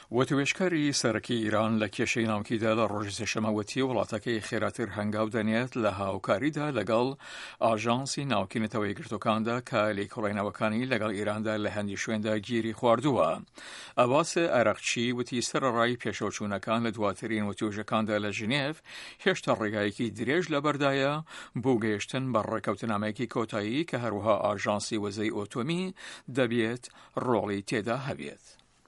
وتوێشکاری سەرەکی ئیران لە کێشەی ناوکیدا لە ڕۆژی سێشەمەوەتی وڵاتەکەی خێراتر هەنگاو دەنێت لە هاوکاریدا لەگەڵ ئاژانسی ناوکینەتەوەی گرتوەکاندا کە لێکۆڵینەوەکانی لەگەڵ ئیراندا لە هەندی شوێندا گیری خواردووە. ئەباس ئەرەقچی وتی سەرەڕای پێشەوچوونەکان لە دواترین وتوێژەکاندا لە ژنێف هێشتا ڕێگایەکی درێژ لەبەردایە بۆ گەیشتن بە ڕێکەوتنامەیەکی کۆتایی کە هەروەها ئاژانسی وەزەی ئۆتۆمی دەبێت ڕۆڵی تێدا هەبێت.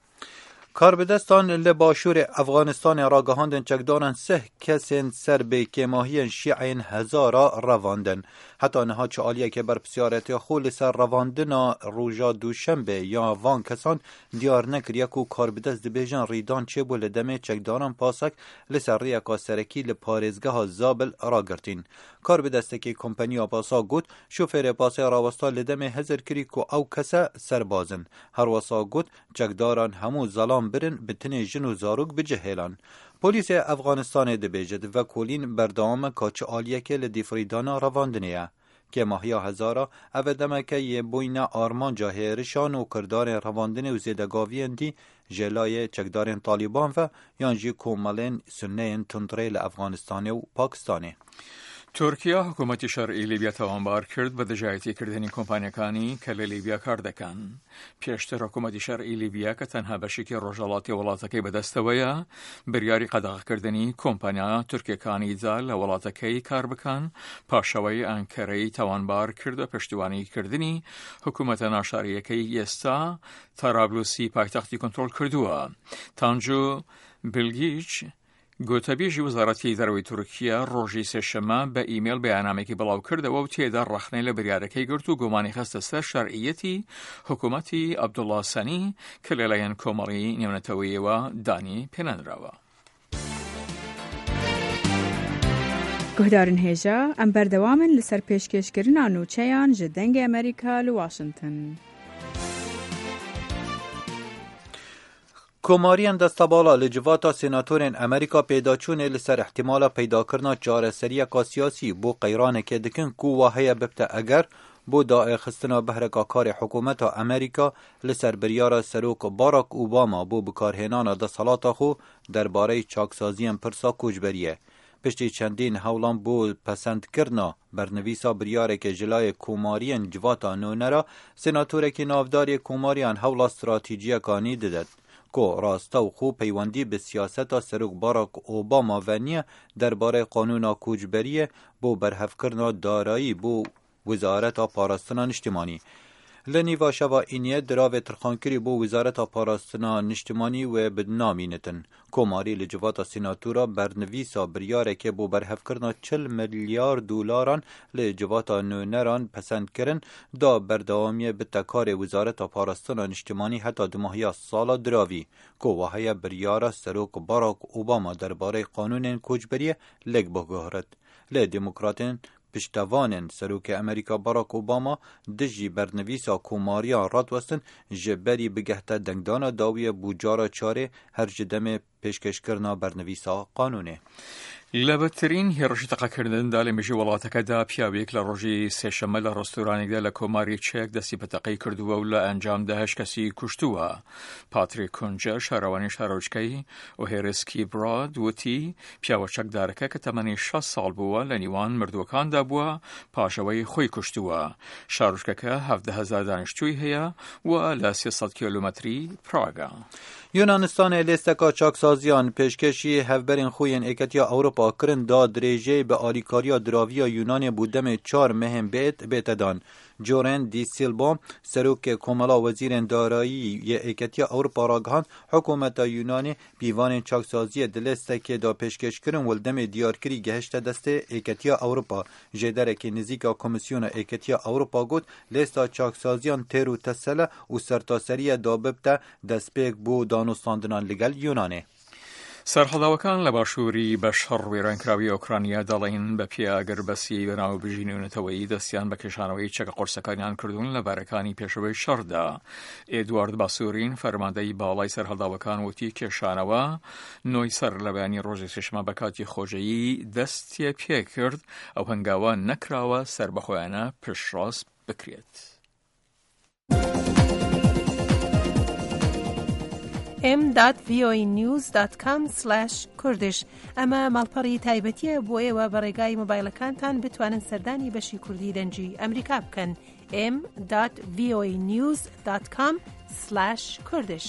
کاربدستان لباشور افغانستان راگهاندن چکدارن 3 کسین سر به کماهی شیعین هزارا رواندن. حتی نها چالیه که بر بسیارتی خول سر رواندن روژا دوشنبه یا وان کسان دیار نکریه که کاربدست دبیجن ریدان چه بو لدمه چکدارن پاسک لسر ریکا سرکی لپارزگاه زابل را گرتین. کاربدسته که کمپنیا پاسا گوت شوفر پاسه راوستا لدمه هزر کری که او کسا سربازن. هر واسا گوت چکدارن همو زلام برن بتنه جن و زاروک بجهلان. پلیس افغانستان دبیجد و کلین بردام کاچ آلیه که لدیفریدانا رواندنیه که ماهیا هزارا اودمه که یه بوین آرمان جاهرشان و کردار رواندن و زیدگاوی اندی جلای چکدار طالبان و یانجی کومالین سنین تندره افغانستان و پاکستانه. تورکیا حکومتی شەرعی لیبیا تاوانبار کرد بە دژایەتیکردنی کۆمپانیەکانی کە لە لیبیا کار دەکەن. پێشتر حکومەتی شەرعی لیبیا کە تەنها بەشێکی ڕۆژهەڵاتی وڵاتەکەی بەدەستەوەیە بریاری قەدەغەکردنی کۆمپانیا تورکیەکانیدا لە وڵاتەکەی کار بکەن پاشەوەی ئەنکەرەی تاوانبار کرد بە پشتیوانیکردنی حکومەتە ناشاریەکەی ئێستا تارابلوسی پایتەختی کۆنتڕۆڵ کردووە. تانجو بلگیچ گوتەبێژی وەزارەتی دەرەوەی تورکیا ڕۆژی سێشەمە بە ئیمێل بەیانامێکی بڵاو کردەوە و تێدا ڕەخنەی لە بریارەکەی گرت و گومانی خستە سەر شەرعیەتی حکوومەتی عەبدوڵڵا سەنی کە لەلایەن کۆمەڵی نێونەتەوەییەوە دانی پێنەنراوە. گهدارن هێژە ئەم بەردەوامن لەسەر پێشکەشکردنا نووچەیان ji dengê ئەمریکا li Washington. کوماریان دستبالا لجواتا سیناتورین امریکا پیدا چونه لسر احتمالا پیدا کرنا چاره سریعا سیاسی بو قیرانه که دکن کو واهی ببتا اگر بو داعی خستنا بهرکا کار حکومت امریکا لسر بریار سروک باراک اوباما بو بکارهنان دستالاتا خو درباره چاکسازی پرسا کوجبریه. پشتی چندین هولان بو پسند کرنا برنویسا بریاره که جلای کوماریان جواتا نونرا سیناتوره که نافداری کوماریان هولا استراتیجیه کانی ددد. کو راستا و خوب پیوندی به سیاست سروک باراک اوباما و نیه درباره قانون کوچبری بو برحف کرنا دارایی بو وزارت پاراستنا اجتماعی. لنیوا شوا اینیه دراوه ترخانکری بو وزارت پاراستنا اجتماعی و بدنامی نتن. کوماری لجوات سیناتورا برنویسا بریاره که بو برحف کرنا 40 میلیارد دلاران لجوات نونران پسند کرن دا بردوامی بتکار وزارت پاراستنا اجتماعی حتی دماهی سالا دراوی. کوواهی بریاره سروک باراک اوباما درباره قانون کوچبری لگ بگهرد. لدموکراتین پشتوانن سروک امریکا باراک اوباما دجی برنویسا کوماریا رادوستن جبری بگهت دنگدانا داوی بوجارا چاره هر جدم پیشکش کرنا برنویسا قانونه. لەبەرترین هێڕشی تەقەکردندا لە مێژووی وڵاتەکەدا پیاوێک لە ڕۆژی سێشەمە لە ڕۆستۆرانێکدا لە کۆماری چێک دەستی بە تەقەی کردووە و لە ئەنجامدا 8 کەسی کوشتووە. پاتریک کونجە شارەوانی شارۆچکەی ئۆهێرسکی براد وتی پیاوە چەکدارەکە کە تەمەنی 6 ساڵ بووە لە نیوان مردووەکاندا بووە پاشەوەی خۆی کوشتووە. شارۆچکەکە 17,000 دانیشتووی هەیە و لە 300 کیلومتری پراگا. یونانستان لیستکا چاکسازیان پیشکشی هفبرین خوین ایکتیا اوروپا کرن دا دریجه به آلیکاریا دراویا یونان بودم 4 مهم بیت دان. جورن دی سیلبا سروک کوملا وزیر دارایی ایکتیا اوروپا راگهان حکومت یونانی بیوان چاکسازی دلستک دا پیشکش کرن ولدم دیارکری گهشت دست ایکتیا اوروپا جدرک نزیکا کمیسیون ایکتیا اوروپا گوت لیستا چاکسازیان ترو تسله و سرتاسری داببتا دسپیک بو دانوستاندنان لگل یونانه. سەرهەڵاوەکان لە باشووری بە شەڕ وێرانکراوی ئۆکرانیا دەڵێن بە پیاگەربەسی بەناوبژی نێونەتەوەیی دەستیان بە کێشانەوەی چەکە قورسەکانیان کردوون لە بارەکانی پێشەوەی شەڕدا. ئێدوارد باسوورین فەرماندەی باڵای سەرهەڵداوەکان وتی کێشانەوە نۆی سەر لە بەیانی ڕۆژی سێشەمە بە کاتی خۆشەیی دەستێ پێ کرد ئەو هەنگاوە نەکراوە سەر بەخۆیانە پشتڕاست بکرێت. m.voanews.com/kurdish ئەمە ماڵپەڕی تایبەتیە بۆ ئێوە بە ڕێگای مۆبایلەکانتان بتوانن سەردانی بەشی کوردی دەنجی ئەمریکا بکەن. m.voanews.com/kurdish.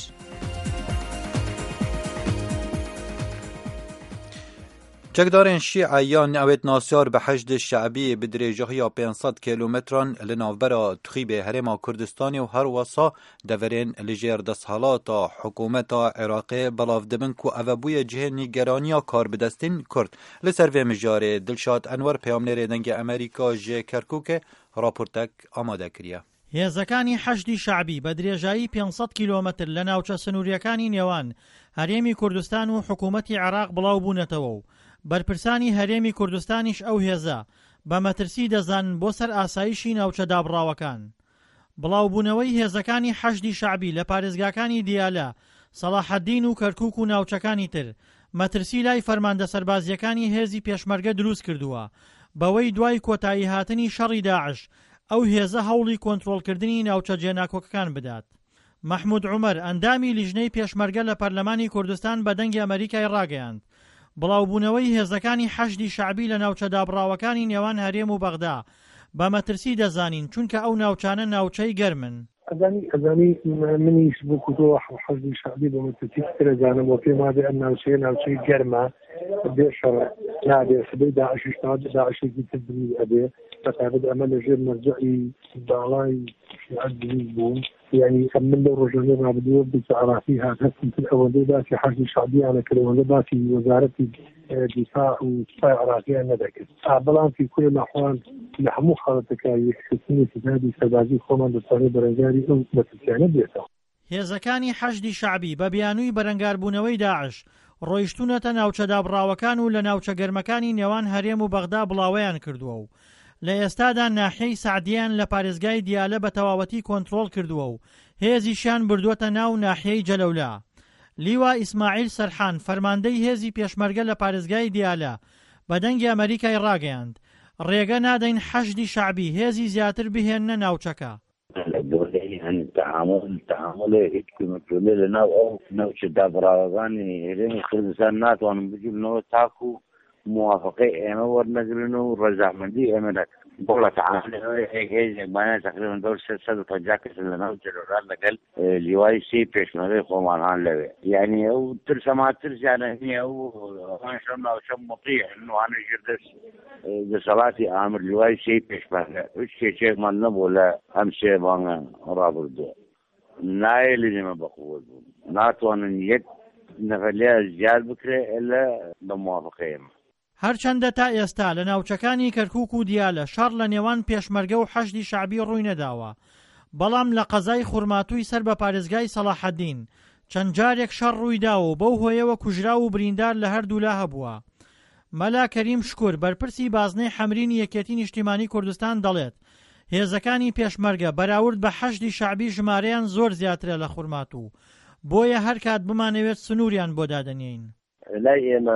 جگدارن شیعیان اوید ناسیار به حشد شعبی بدریجه 500 کیلومتران لناوبرا تخیب هرم کردستانی و هر وصا دورین لجیر دستحالات حکومت عراقی بلاف دبن که اوبوی جه نیگرانی کار بدستین کرد. لسر و مجاره دلشاد انور پیامنر دنگ امریکا جه کرکوک راپورتک آماده کریه. هێزەکانی حەشدی شعبی بە درێژایی 500 کیلۆمەتر لە ناوچە سنووریەکانی نێوان هەرێمی کوردستان و حکوومەتی عێراق بڵاو بوونەتەوە و بەرپرسانی هەرێمی کوردستانیش ئەو هێزە بە مەترسی دەزانن بۆ سەر ئاسایشی ناوچە دابڕاوەکان. بڵاوبوونەوەی هێزەکانی حەشدی شعبی لە پارێزگاکانی دیالە، سەلاحەدین و کەرکووک و ناوچەکانی تر مەترسی لای فەرماندە سەربازیەکانی هێزی پێشمەرگە دروست کردووە بەوەی دوای کۆتایی هاتنی شەڕی داعش ئەو هێزە هەوڵی کۆنتڕۆڵکردنی ناوچە جێناکۆکەکان بدات. محمود عومەر ئەندامی لیژنەی پێشمەرگە لە پەرلەمانی کوردستان بە دەنگی ئەمریکای ڕاگەیاند بڵاوبوونەوەی هێزەکانی حەشدی شعبی لە ناوچە دابڕاوەکانی نێوان هەرێم و بەغدا بە مەترسی دەزانین چونکە ئەو ناوچانە ناوچەی گەرمن. ئەزانی منیش بۆ کوتەوە حەشدی شعبی بە مەترسی دەزانم و پێم وایە ئەم ناوچەی گەرمە بێ شەڕ نابێ سبەی داعشیش داعشێکی تر دروست ئەبێ بەتابەت ئەمە لەژێر مەرجعی باڵای شیعەت دروست بوو. يعني من لو رجعنا نعبدوه بالتعرافي هذا كنت الأولى باسي حاجة شعبية على كل أولى باسي وزارة الدفاع ودفاع عراقية ندكت. أعبلان في كل الأحوال لحمو خالتك يحسني في هذه سبازي خوما بالطريق برنجاري أو متسيانة بيتا. هێزەکانی حەشدی شعبی بە بیانووی بەرەنگاربوونەوەی داعش ڕۆیشتونەتە ناوچە دابڕاوەکان و لە ناوچە گەرمەکانی نێوان هەرێم و بەغدا بڵاوەیان کردووە و لە ئێستادا ناحیەی سعدیان لە پارێزگای دیالە بە تەواوەتی کۆنتڕۆڵ کردووە و هێزیشیان بردووەتە ناو ناحیەی جەلەولا. لیوا ئیسماعیل سەرحان فەرماندەی هێزی پێشمەرگە لە پارێزگای دیالە بە دەنگی ئەمریکای ڕاگەیاند ڕێگە نادەین حەشدی شعبی هێزی زیاتر بهێننە ناوچەکە. تعامل حکومەتوونە لە ناو ئەو ناوچە دابڕاوەکانی هێرێمی کوردستان ناتوانن بجوبنەوە تاکو موافقەی ئێمە وەرنەگرن و ڕەزامەندی ئێمە نەکەن. بۆڵە تعاملەوەی هێزێکمانە تقریبا 350 کەس لە ناو جەلەولا لەگەڵ لیوای سی پێشمەرگەی خۆمانان لەوێ. یعنی ئەو ترسەما ترسیانە نییە ئەو ئەوانشە ناوچە مطیعن وانە ژێر دەسەڵاتی ئامر لیوای سی پێشمەرگە هیچ کێچێکمان نەبوو لە ئەم سێ مانگە ڕابردووە. نایە لە نێمە بەقووت بوو ناتوانن یەک نەفەر زیاد بکرێ ئەلە بە موافقەیەمە. هەرچەندە تا ئێستا لە ناوچەکانی کەرکووک و دیالە شەڕ لە نێوان پێشمەرگە و حەشدی شعبی ڕووی نەداوە، بەڵام لە قەزای خوڕماتووی سەر بە پارێزگای سەلاحەدین چەند جارێک شەڕ ڕوویداوە و بەو هۆیەوە کوژرا و بریندار لە هەردوو لا هەبووە. مەلا کەریم شکور بەرپرسی بازنەی حەمرینی یەکێتی نیشتیمانی کوردستان دەڵێت هێزەکانی پێشمەرگە بەراورد بە حەشدی شعبی ژمارەیان زۆر زیاترە لە خوڕماتوو، بۆیە هەر کات بمانەوێت سنووریان بۆ دادەنێین. لای ئێمە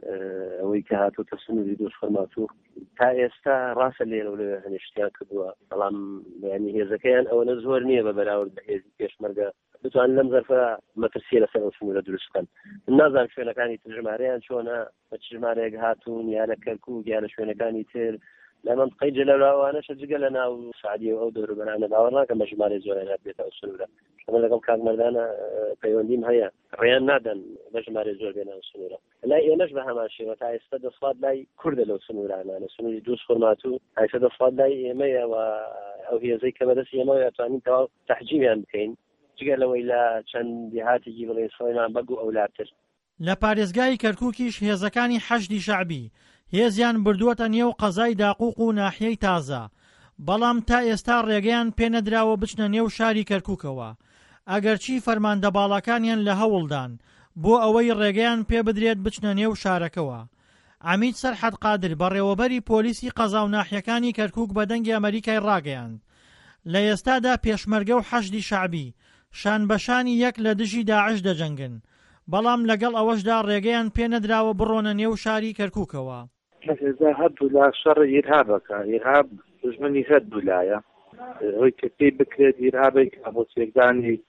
ئەوەی کە هاتووتە سنووری دۆست خوڕماتوو تا ئێستا ڕاستە لێرە و لەوێ هەنیشتیان کردووە، بەڵام ینی هێزەکەیان ئەوەنە زۆر نییە بە بەراورد بە هێزی پێشمەرگە بتوان لەم زەرفە مەترسیە لەسەر ئەو سنوورە دروست بکەن. نازانم شوێنەکانی تر ژمارەیان چۆنە بە چ ژمارەیەک هاتوون یا لە کەرکووک یا لە شوێنەکانی تر لە منطقەی جەلەولاوانەشە جگە لە ناو سعدیە و ئەو دەوروبەرانە باوەڕ ناکەم بە ژمارەی زۆریان هاتبێتە ئەو سنوورە. ئەمە لەگەڵ کاک مەردانە پەیوەندیم هەیە ڕێیان نادەن بە ژمارەی زۆر بێنە ئەو سنوورە. لای ئێمەش بە هەمان شێوە تا ئێستا دەسڵات لای کوردە لەو سنوورانە لە سنووری دۆست خوڕماتوو ئێستا دەسڵات لای ئێمەیە و ئەو هێزەی کە بەدەست ئێمەوە ئەتوانین تەواو تەحجیمیان بکەین جگە لەوەی لە چەند دیهاتێکی بڵێ سۆیمان بەگ و ئەولاتر. لە پارێزگای کەرکووکیش هێزەکانی حەشدی شعبی هێزیان بردووەتە نێو قەزای داقوق و ناحیەی تازە، بەڵام تا ئێستا ڕێگەیان پێنەدراوە بچنە نێو شاری کەرکووکەوە، ئەگەرچی فەرماندە باڵەکانیان لە هەوڵدان بۆ ئەوەی ڕێگەیان پێ بدرێت بچنە نێو شارەکەوە. عەمید سەرحەد قادر بەڕێوەبەری پۆلیسی قەزا و ناحیەکانی کەرکووک بە دەنگی ئەمریکای ڕاگەیاند لە ئێستادا پێشمەرگە و حەشدی شعبی شان بەشانی یەک لە دژی داعش دەجەنگن، بەڵام لەگەڵ ئەوەشدا ڕێگەیان پێنەدراوە بڕۆنە نێو شاری کەرکووکەوە. هێزە هەردوو لا شەڕ ئیرهابەکە ئیرهاب دژمنی هەردوو لایە ئەوەی کە پێی بکرێت ئیرهابێک ئەمۆچێکدانی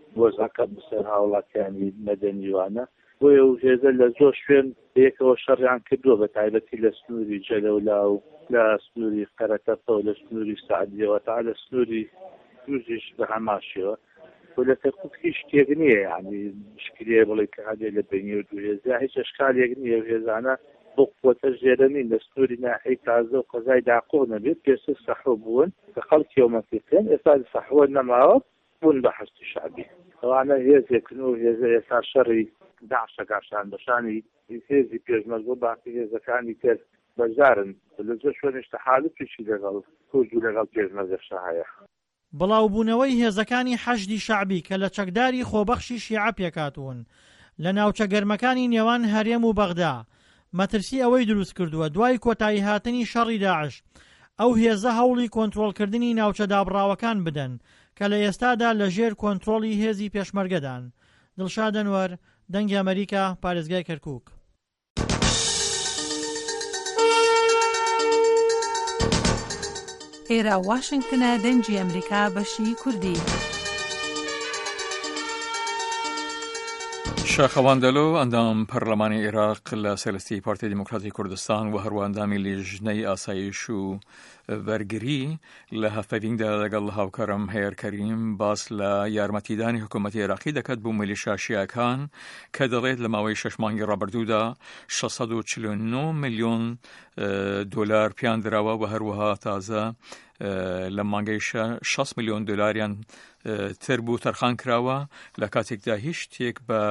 وەزەکە بەسەر هاوڵاتیانی مەدەنیوانە بۆیە و هێزە لە زۆر شوێن یەکەوە شەڕیان کردووە بە تایبەتی لە سنووری جەلەولا و لە سنووری قەرەتەپە و لە سنووری سعدیەوە تا لە سنووری دووزیش بە هەماشەوە و لە کەرکووک هیچ شتێک نییە یعنی شکلێ بڵێ کە هەدێ لە بینی و دوو هێزە هیچ ئەشکالێک نییە و هێزانە بۆ قووەتە ژێرە نین لە سنووری ناحەی تازە و قەزای داقۆ نەبێت پێشتر سەحۆ بوون کە خەڵکی ومەفیقێن ئێستا سەحۆ نەماوە بوون بە حەشتی شعبی ئەوانە هێزێکن و هێزە ئێستا شەڕی داعشە گاشان بەشانی هێزی پێشمەرگە باقی هێزەکانی تر بەجارن لە زۆر شوێنش تەحالوفێکی لەگەڵ کورد و لەگەڵ پێشمەرگەشە هەیە. بڵاوبوونەوەی هێزەکانی حەشدی شعبی کە لە چەکداری خۆبەخشی شیعە پێکاتون لە ناوچە گەرمەکانی نێوان هەرێم و بەغدا مەترسی ئەوەی دروست کردووە دوای کۆتایی هاتنی شەڕی داعش ئەو هێزە هەوڵی کۆنتڕۆڵکردنی ناوچە دابڕاوەکان بدەن کە لە ئێستادا لە ژێر کۆنتڕۆڵی هێزی پێشمەرگەدان. دڵشاد ئەنوەر، دەنگی ئەمریکا، پارێزگای کەرکووک. ئێرە واشنگتنە دەنگی ئەمریکا بەشی کوردی. شاخەواندەلۆ ئەندام پەرلەمانی عێراق لە سەرلەستی پارتی دیموکراتی کوردستان و هەروە ئەندامی لیژنەی ئاسایش و بەرگری لە هەفتەیەکدا لەگەڵ هاوکارم هەیەر کەریم باس لە یارمەتیدانی حکوومەتی عێراقی دەکات بۆ میلیشیا شیعەکان کە دەڵێت لە ماوەی 6 مانگی ڕابردوودا 649 ملیۆن دۆلار پیان دراوە و هەروەها تازە لە مانگەی 6 ملیۆن دۆلاریان تر بوو تەرخان کراوە لە کاتێکدا هیچ شتێک بە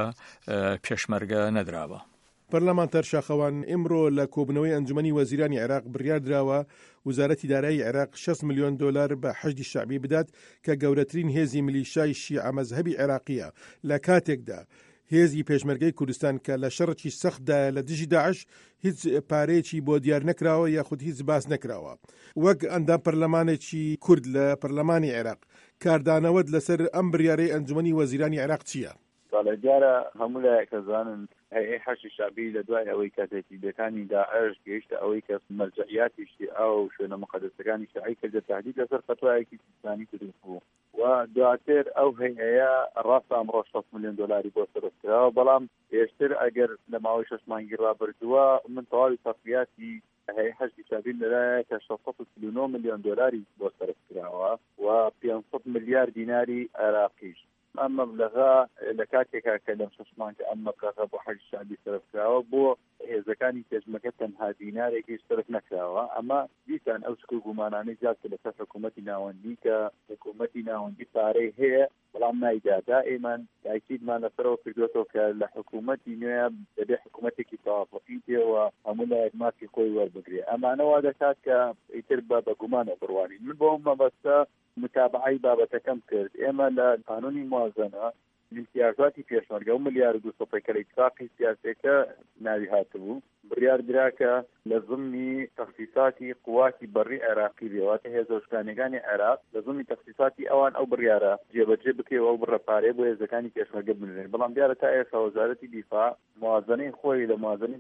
پێشمەرگە نەدراوە. پەرلەمانتەر شاخەوان ئێمڕۆ لە کۆبنەوەی ئەنجومەنی وەزیرانی عێراق بڕیار دراوە وزارەتی دارایی عێراق 6 ملیۆن دۆلار بە حەشدی شعبی بدات کە گەورەترین هێزی میلیشای شیعە مەزهەبی عێراقیە لە کاتێکدا هێزی پێشمەرگەی کوردستان کە لە شەڕێکی سەختدا لە دژی داعش هیچ پارەیەکی بۆ دیار نەکراوە یاخود هیچ باس نەکراوە. وەک ئەندام پەرلەمانێکی کورد لە پەرلەمانی عێراق کاردانەوەت لەسەر ئەم بڕیارەی ئەنجومەنی وەزیرانی عێراق چییە؟ دیارە هەموو لایەکەزانن هەیە حەشی شعبی لە دوای ئەوەی کاتێکیەکانی داعش گەیشتە ئەوەی کە مەرجعیاتیشتی ئەو شوێنە مقدسەکانی شیعی کردە تهدید لەسەر فتوایەکی سیستانی کردووە بوو و دواتر ئەو هەیە ڕاستە ئەمڕۆ 6 ملیۆن دۆلاری بۆ سەرکراوە بەڵام پێشتر ئەگەر لە ماوەی 6 مانگی ڕابردووە من تەواوی تەفریاتی هەیە حەشی شعبی لەلایە کە 639 ملیۆن دۆلاری بۆ سەرکراوە و 500 ملیار دیناری عێراقیش ئەم مەبلەغە لە کاتێکا کە لەم 6 مانگە ئەم مەبلەغە بۆ حەشی شعبی سەرکراوە بۆ هێزەکانی پێشمەرگە تەنها دینارێکی سەرک نەکراوە ئەمە دیسان ئەو شکل گومانانەی زیاد کە لەسەر حکوومەتی ناوەندی کە حکوومەتی ناوەندی پارەی هەیە بەڵام نایدادا ئێمان تاکیدمان لەسەرەوە کردوێتەوە کە لە حکوومەتی نوێ دەبێ حکوومەتێکی تەوافقی دێەوە هەموو لایەک مافی خۆی وەربگرێ ئەمانەوە دەکات کە ئیتر بە گومانە بڕوانین من بۆ مەبەستە متابعی بابەتەکەم کرد ئێمە لە قانونی موازنە امتیازاتی پێشمەرگە و ملیار و 200 کە لە ئیتفاقی سیاسیەکە ناوی هاتبوو بڕیار دراکە لە ضمنی تەخسیساتی قواتی بەڕی عێراقی بێواتە هێزەشکانەکانی عێراق لە ضمنی تەخسیساتی ئەوان ئەو بڕیارە جێبەجێ بکەوە و بڕەپارێ بۆ هێزەکانی پێشمەرگە بنوێن بەڵام دیارە تا ئێستا وەزارەتی دیفاع موازنەی خۆی لە موازنەی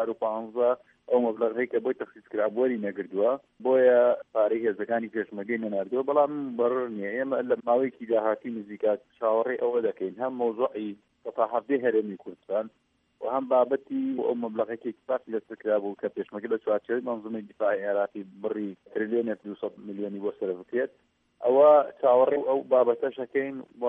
2015 ئەو مەبلەغەی کە بۆی تەخسیسکرابووەری نەگردووە بۆیە پارەی هێزەکانی پێشمەرگەی نەناردووە بەڵام بەڕ نییە ئێمە لە ماوەیەکی داهاتی نزیکات چاوەڕێی ئەوە دەکەین هەم مۆزوعی سەفاحەفدەی هەرێمی کوردستان و هەم بابەتی ئەو مەبلەغێکی اتفاق لەسەرکرا بوو کە پێشمەرگە لە چوارچێوەی مەنزومەی دیفاعی عێراقی بڕی تریلیۆنێک 200 ملیۆنی بۆ سەر بکرێت ئەوە چاوەڕێی ئەو بابەتەشەکەین و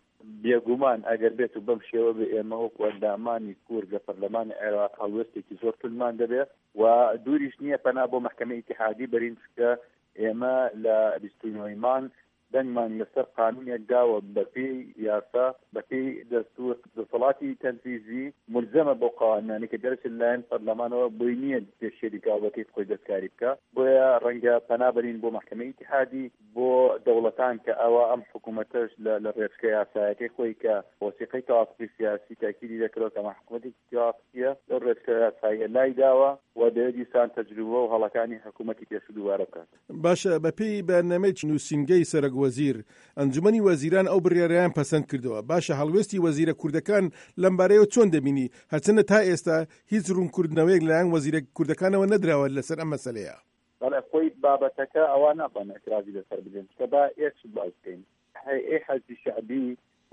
بێگومان ئەگەر بێت و بەم شێوە بێ ئێمە وەکو ئەندامانی کورد لە پەرلەمانی عێراق هەڵوێستێکی زۆر تولمان دەبێت و دووریش نییە پەنا بۆ مەحکەمەی ئیتیحادی بەرین کە ئێمە لە 29 مان دەنگمان لەسەر قانونێک داوە بەپێی یاسا بەپێی دەستور دەسەڵاتی تەنفیزی ملزەمە بۆ قوانینانی کە دەرچێت لایەن پەرلەمانەوە بۆی نییە پێشێری گاوەکەی خۆی دەستکاری بکە بۆیە ڕەنگە پەنابەرین بۆ مەحکەمەی ئیتیحادی بۆ دەوڵەتان کە ئەوە ئەم حکوومەتەش لە ڕێچکە یاسایەکەی خۆی کە وەسیقەی تەوافقی سیاسی تاکیدی دەکرێت کە حکوومەتێکی تەوافقیە لەو ڕێچکە یاساییە لای داوە و دەیە دیسان تەجروبە و هەڵەکانی حکوومەتی پێش دووارە بکات. باشە بەپێی بەرنامەی نووسینگەی سەرۆک وەزیر ئەنجومەنی وەزیران ئەو بڕیاریان پەسەند کردەوە باشە هەڵوێستی وەزیرە کوردەکان لەم بارەیەوە چۆن دەبینی هەرچەندە تا ئێستا هیچ ڕوونکردنەوەیەک لەلایەن وەزیرە کوردەکانەوە نەدراوە لەسەر ئەم مەسەلەیە. بەڵێ خۆی بابەتەکە ئەوە نابن ئەکرازی لەسەر بدەن کە با ئێش باز بکەین حەزی شعبی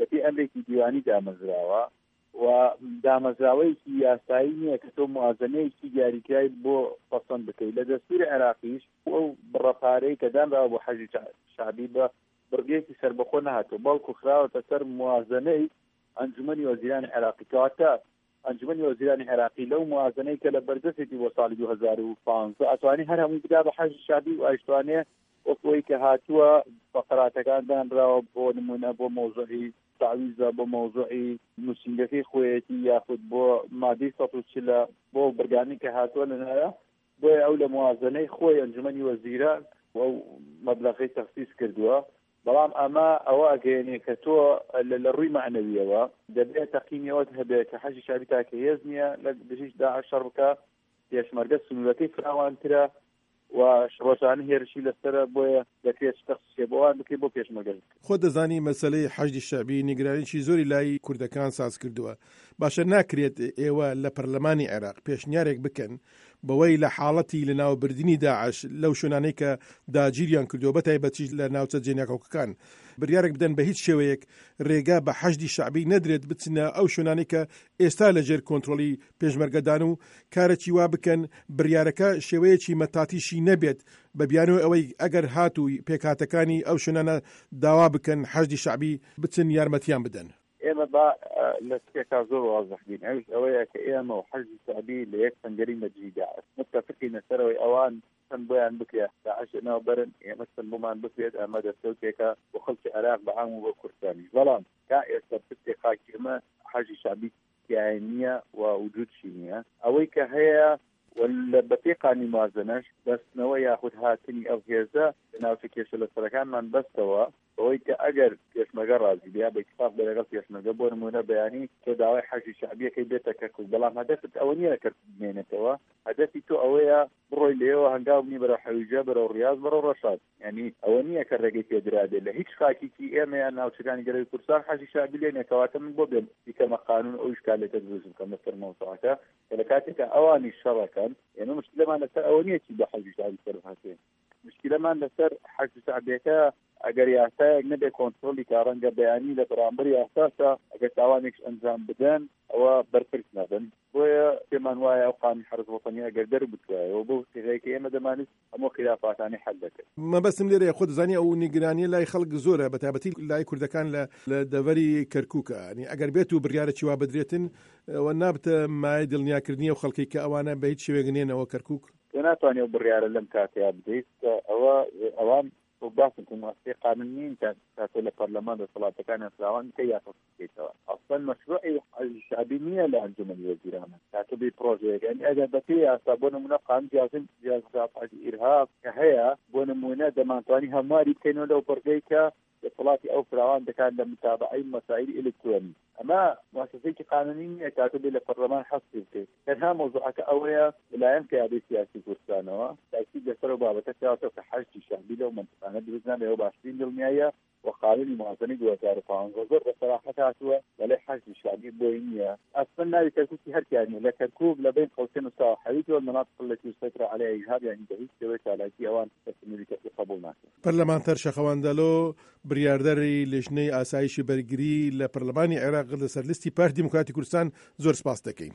بەپێ ئەمریکی دیوانی دامەزراوە و دامەزراوەیەکی یاسایی نییە کە تۆ موازنەیەکی دیاریکرای بۆ پەسەند بکەیت لە دەستوری عێراقیش ئەو بڕەپارەی کە دانراوە بۆ حەجی شعبی بە بڕگەیەکی سەربەخۆ نەهاتوە بەڵکو خراوەتە سەر موازنەی ئەنجومەنی وەزیرانی عێراقی کەواتە ئەنجومەنی وەزیرانی عێراقی لەو موازنەی کە لە بەردەستێتی بۆ ساڵی 2015 ئەتوانی هەر هەمووی بدا بە حەجی شعبی و ئایشتوانێ وەکەوەی کە هاتووە فەقراتەکان دانراوە بۆ نمونە بۆ مۆزوعی تعویزە بۆ مۆزوعی نووسینگەکەی خۆیەتی یاخود بۆ مادەی 140 بۆ بەرگانی کە هاتووە لەنایە بۆیە ئەو لە موازنەی خۆی ئەنجومەنی وەزیران و مەبلەغەی تەخسیس کردووە بەڵام ئەمە ئەوە ئەگەیەنێ کە تۆ لە ڕووی معنەویەوە دەبێت تەقینیەوەت هەبێت کە حەجی شعبی تاکە هێز نییە لە دژیش داعش شەڕ بکە پێشمەرگە سنوورەکەی فراوانترە و ڕۆژانە هێرشی لەسرە بۆیە دەکرێت تەخسیسێ بۆوان بکەی بۆ پێشمەرگە خۆ دەزانی مەسەلەی حەجی شعبی نیگرانیی زۆری لای کوردەکان ساز کردووە باشە ناکرێت ئێوە لە پەرلەمانی عێراق پێشنیارێک بکەن بەوەی لە حاڵەتی لە ناوبردننی داعش لەو شوێنانەی کە داگیریان کردووە بەتایبەتی لە ناوچە جێناکەوکەکان بڕیارێک بدەن بە هیچ شێوەیەک ڕێگا بە حەجی شعبی نەدرێت بچنە ئەو شوێنانی کە ئێستا لە ژێر کۆنتترۆلی پێشمەرگەدان و کارێکی وا بکەن بڕیارەکە شێوەیەکی مەتاتیشی نەبێت بە بیانەوە ئەوەی ئەگەر هاتووی پێکاتەکانی ئەو شوێنانە داوا بکەن حەجی شعبی بچن یارمەتیان بدەن. ئێمە با لە سێکا زۆر واضح بین ئەوەیە کە ئێمە و حەجی شعبی لە یەک سنگەری مەجلیدا متفقین لەسەرەوەی ئەوان چەند بۆیان بکرێت داعش ناو بەرن ئێمە چەند بۆمان بکرێت ئەمە دەستکەوتێکە بۆ خەڵکی عێراق بە عام و بۆ کوردستانی بەڵام کا ئێستا پرسێقاکی ئەمە حەجی شعبی تیایە نییە و وجودشی نییە ئەوەی کە هەیە ولا بەپێقانی موازنەش دەستنەوە یاخود هاتنی ئەو هێزە لە ناوچە کێشە لەسەرەکانمان بەستەوە بەوەی کە ئەگەر پێشمەرگە ڕازی بیا بە ئیتفاق بەلەگەڵ پێشمەرگە بۆ نمونە بەیانی تۆ داوای حەجی شعبیەکەی بێتە کەرکووک بەڵام هەدەفت ئەوە نییە کە بمێنێتەوە هەدەفی تۆ ئەوەیە بڕۆی لێەوە هەنگاومی بەرەو حەویجە بەرەو ڕیاض بەرەو ڕەشاد یعنی ئەوە نییە کە ڕێگەی پێدرابێ لە هیچ خاکێکی ئێمە یان ناوچەکانی گەرەوی کوردستان حەجی شعبی لێنێ کەواتە من بۆ بێن دیکەمە قانون ئەو شکالێتە دروست بکەم لەسەر مەوزوعەکە کە لە کاتێکە ئەوانی شەڕەکەن ئێمە مشکلەمان لەسەر ئەوە نییە چی بە حەجی شعبی سەرهاتێ مشکلەمان لەسەر حەجی شعبیەکە ئەگەر یاسایەک نەبێ کۆنتترۆلی کا ڕەنگە بەیانی لە بەرامبەر یاساسە ئەگەر تاوانێکش ئەنجام بدەن ئەوە بەرپرس نەبن بۆیە پێمان وایە ئەو قانون حرز وەطنی ئەگەر دەربکوایەوە بۆ شتێکە ئێمە دەمانست هەموو خلافاتانی حەل دەکرد مەبەستم لێرە خۆ دەزانی ئەو نیگرانیە لای خەڵک زۆرە بەتابەتی لای کوردەکان لە دەڤەری کەرکووکە ینی ئەگەر بێت و بڕیارێکی وا بدرێتن ئەوە نابتە مای دڵنیاکردنی و خەڵکی کە ئەوانە بە هیچ شێوەیەک نێنەوە کەرکووک ناتوانێت بڕیارە لەم کاتەیە بدەیت ئەوە ئەوان باسم کە مواسسەی قانون نین کاتۆ لە پەرلەمان دەسەڵاتەکانی فراوان کە یاسەکەیتەوە ئەسڵەن مەشروعی حەجی شعبی نییە لە ئەنجومەنی وەزیرانە کاتۆ بێ پرۆژەیەک یعنی ئەگەر بەپێ یاسا بۆ نمونە قانون جیازەتی ئیرهاب کە هەیە بۆ نمونە دەمانتوانی هەمواری بکەینەوە لەو بەرگەی کە دەسەڵاتی ئەو فراوان دەکات لە متابعەی مەسائل ئلکترۆنی ئەمە مواسسەیەکی قانونی نییە کاتۆ بێ لە پەرلەمان حەسب بکەیت تەنها مۆزوعەکە ئەوەیە لەلایەن قیادەی سیاسی کوردستانەوە تاکید لەسەر بابەتە کراوەتەوە کە حەجی شعبی لەو منطقانە دروست نابێت و باشترین دڵنیایە وقانونی موازنەی 2015 زۆر بەسەراحەت هاتووە بەلای حەجی شعبی بۆی نییە ئەسڵەن ناوی کەرکووکی هەر کیانیە لە کەرکووک لە بین قوسین و ساحەوی والمناطق التي يسيطر عليها إجهاد يعني بهيج شوية علاقي أوان تسميري قبول ناكر پەرلەمانتەر شەخەواندەلۆ بڕیاردەری لێژنەی ئاسایشی بەرگری لە پەرلەمانی عێراق لەسەر لیستی پارتی دیموکراتی کوردستان زۆر سپاس دەکەین.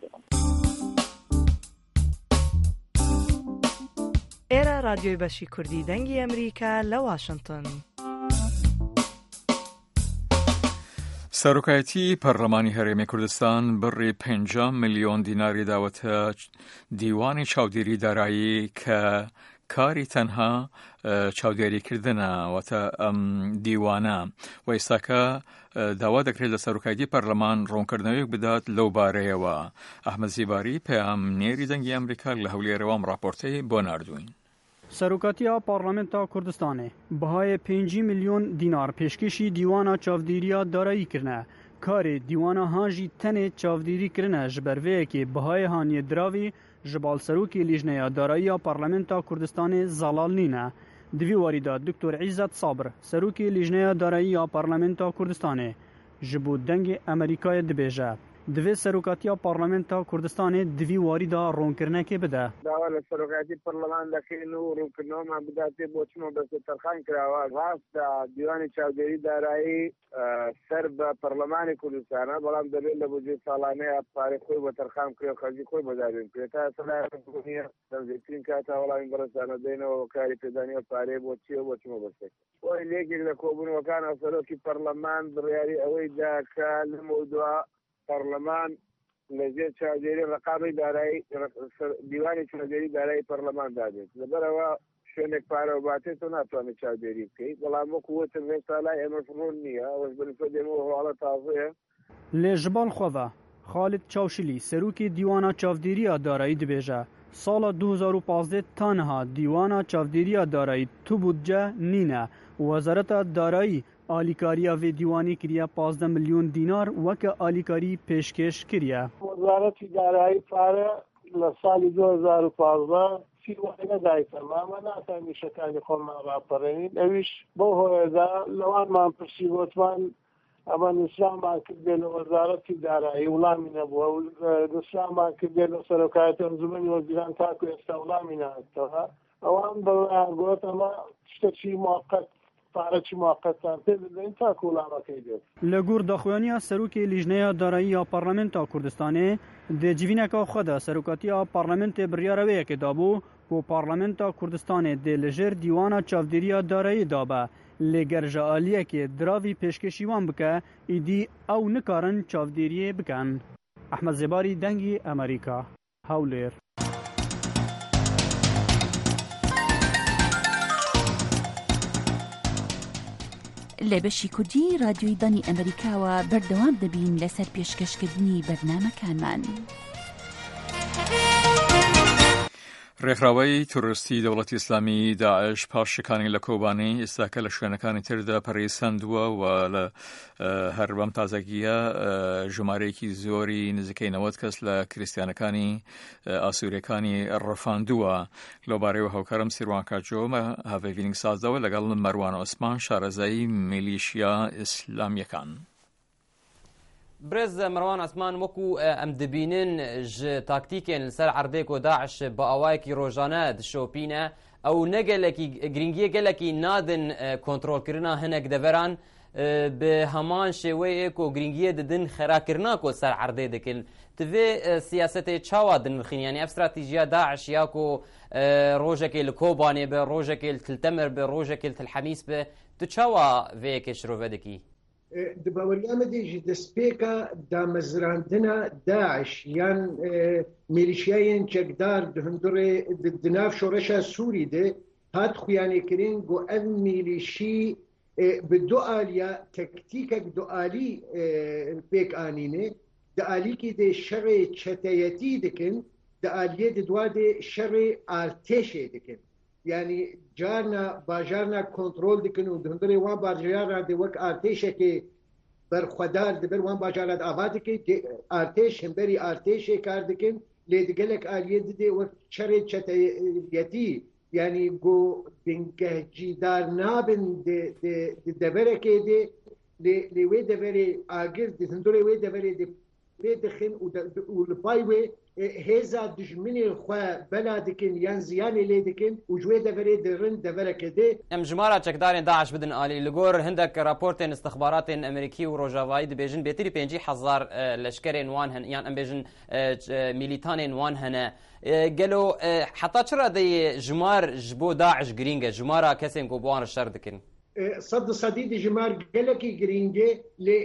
ئێرە رادیۆی بەشی کوردی دەنگی ئەمریکا لە واشنگتن. سەرۆکایەتی پەرلەمانی هەرێمی کوردستان بڕی 5 ملیۆن دیناری داوەتە دیوانی چاودێری دارایی کە کاری تەنها چاودێریکردنە واتە ئەم دیوانە و ئێستاکە داوا دەکرێت لە سەرۆکایەتی پەرلەمان ڕوونکردنەوەیەک بدات لەو بارەیەوە. ئەحمەد زیباری پەیامنێری دەنگی ئەمریکا لە هەولێرەوە ئەم راپۆرتەی بۆ ناردوین. سەرۆکاتیە پارلەمنتا کوردستانê bihayê 5 milyon dînar pêşkêşî dîwana çavdêriya darayî kirine. Karê dîwana han jî tenê çavdêrî kirine ji ber vêyekê bihayê haniye diravî ji balserokê lêjneya darayiya Parlamenta Kurdistanê Zalal nîne. Di vî warî de Dr. İzzet Sabir, serokê lêjneya darayiya Parlamenta Kurdistanê ji bo dengê Amerîkayê dibêje. دوی سروکاتیا پارلمنتا کوردستان دوی واریدا رونکرنکی بده. داوا سروکاتی پارلمان دکین و رونکرنو ما بداتی بوچمو بس ترخان کراوا راست دیوان چاودری دارایی سرب پارلمان کوردستان بلام دلیل بوجود سالانه پاره خوی و ترخان کریو خرجی خوی بزاریم کتا سلام دنیا تنظیم کاتا ولا برسانه دینه و کاری پیدانی و پاره بوچمو بس و لیکی لکوبون وکان سروکی پارلمان بریاری اوی دا کالموضوع پارلمان لجه چاودری رقابی دارایی دیوانی چاودری دارایی پارلمان داده لبروا شونک پاره و باته تو نتوانی چاودری بکی بلام قوت الرسالة مفرون نیه وش بنفده موه على تازه لجبال خواه خالد چاوشلی سروکی دیوانا چاودری دارایی دبیجه سال 2015 تنها دیوانا چاودری دارایی تو بودجه نینه وزارت دارایی آلیکاریا و دیوانی کریا 15 میلیون دینار وک آلیکاری پیشکش کریا. وزارت دارایی پاره لسال 2015 فی وحده دای تماما ناتانی شکانی خود را پرنید اویش بوه دا لوان من پرسیبوتمان اما نسلام ما کردن وزارت دارایی ولامی نبوه نسلام ما کردن سرکایت انزمانی وزیران تاکو استولامی نهتها اوان بلغوت اما تشتچی موقت پارچی موقتان تدین تاکو لاما کیدید. لگور دخوانی سروک لیجنه دارایی پارلمنت کوردستان د جوینکا خدا سروکاتی پارلمنت بریاروی که دابو و پارلمنت کوردستان د لجر دیوانا چاودری دارایی دابه لگر جالیه که دراوی پیشکشیوان بکه ایدی او نکارن چاودری بکن. احمد زباری دنگی امریکا هاولر. لە بەشی کوردی رادیۆی دانی ئەمریکاوە بەردەوام دەبین لەسەر پێشکەشکردنی بەرنامەکانمان. ڕێکخراوەی تووڕستی دەوڵەتی ئیسلامی داعش پاشەکانی لە کۆبانەی ئێستاکە لە شوێنەکانی تردا پەڕێساندووە و لە هەر بەم تازەگیە ژمارەیەکی زۆری نزیکەی 90 کەس لە کریستیانەکانی ئاسووریەکانی ڕەفاندووە. لەوبارەیەوە هاوکارم سیروان کاجۆمە هاڤێڤینگ سازدەوە لەگەڵ مەروان عوسمان شارەزایی میلیشیا ئیسلامیەکان. برز مروان عثمان وكو ام دبينن ج تاكتيكين لسر عربيك وداعش باوايكي روجانا دشوبينا او نقلكي جرينجيه قالكي نادن كنترول كرنا هناك دفران بهمان شوي اكو جرينجيه ددن خرا كرنا كو سر عرضي دكن تفي سياسته تشاوا دن الخين يعني استراتيجيه داعش ياكو روجكي الكوباني بروجكي التلتمر بروجكي الحميس ب تشاوا فيك شروفدكي دباوریام دیجی دسپیکا دامزراندنا داعش یان میلیشیاین چکدار دهندره دناف شورشا سوری ده هات خویانی کرین گو ام میلیشی بدو آلیا تکتیک دو آلی پیک آنینه دا آلی که ده شر چتایتی دکن دا آلیه دوا ده شر آرتشه دکن یعنی جارنا باجارنا کنترل دکن و دهندره وان باجارنا ده وک آرتشه که برخودار دبر وان باجارات آباد که آرتش هم بری آرتش کار دکن لیدگلک آلیه ده وک شر چتایتی یعنی گو بنگه جیدار نابن ده دبره که ده لیوی دبره آگر دهندره وی دبره ده دخن و لپایوی هزا دجمنی خواه بلا دکن یان زیانی لی دکن و جوی دفره درن دفره کده ام جمارة چکدارین داعش بدن آلی لگور هندک راپورتین استخباراتین امریکی و روجاوایی دی بیجن بیتری 50,000 لشکرین وان هن یان ام بیجن میلیتانین وان هنه قالوا حتى چرا دی جمار جبو داعش گرینگه جمارة کسین کو بوان شر دکن صد صديد جمار قالك جرينجي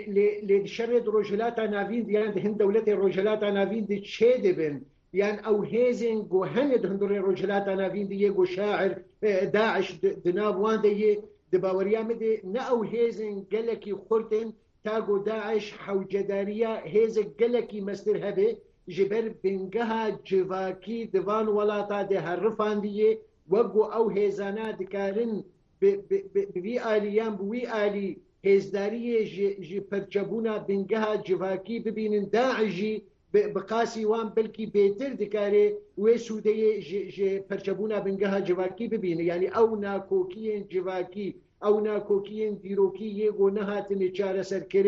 لشرد روجلات نافين يعني هند دولة روجلات نافين دي تشيدبن يعني او هيزن جو هند هندور روجلات نافين دي جو شاعر داعش دناف وان دي دباوريام دي نا او هيزن قالك خلتن تاغو داعش حوجدارية هيز قالك مستر هبه جبر بنجها جواكي ديوان ولاتا دي هرفان دي وقو او هيزانا دكارن بوی آلیان بوی آلی هزداری جی پرچبونا بنگها جواکی ببینن داعشی بقاسی وان بلکی بیتر دکاره و سوده جی پرچبونا بنگها جواکی ببینن یعنی او ناکوکین جواکی او ناکوکین دیروکی یگو نهاتن چاره سر کرن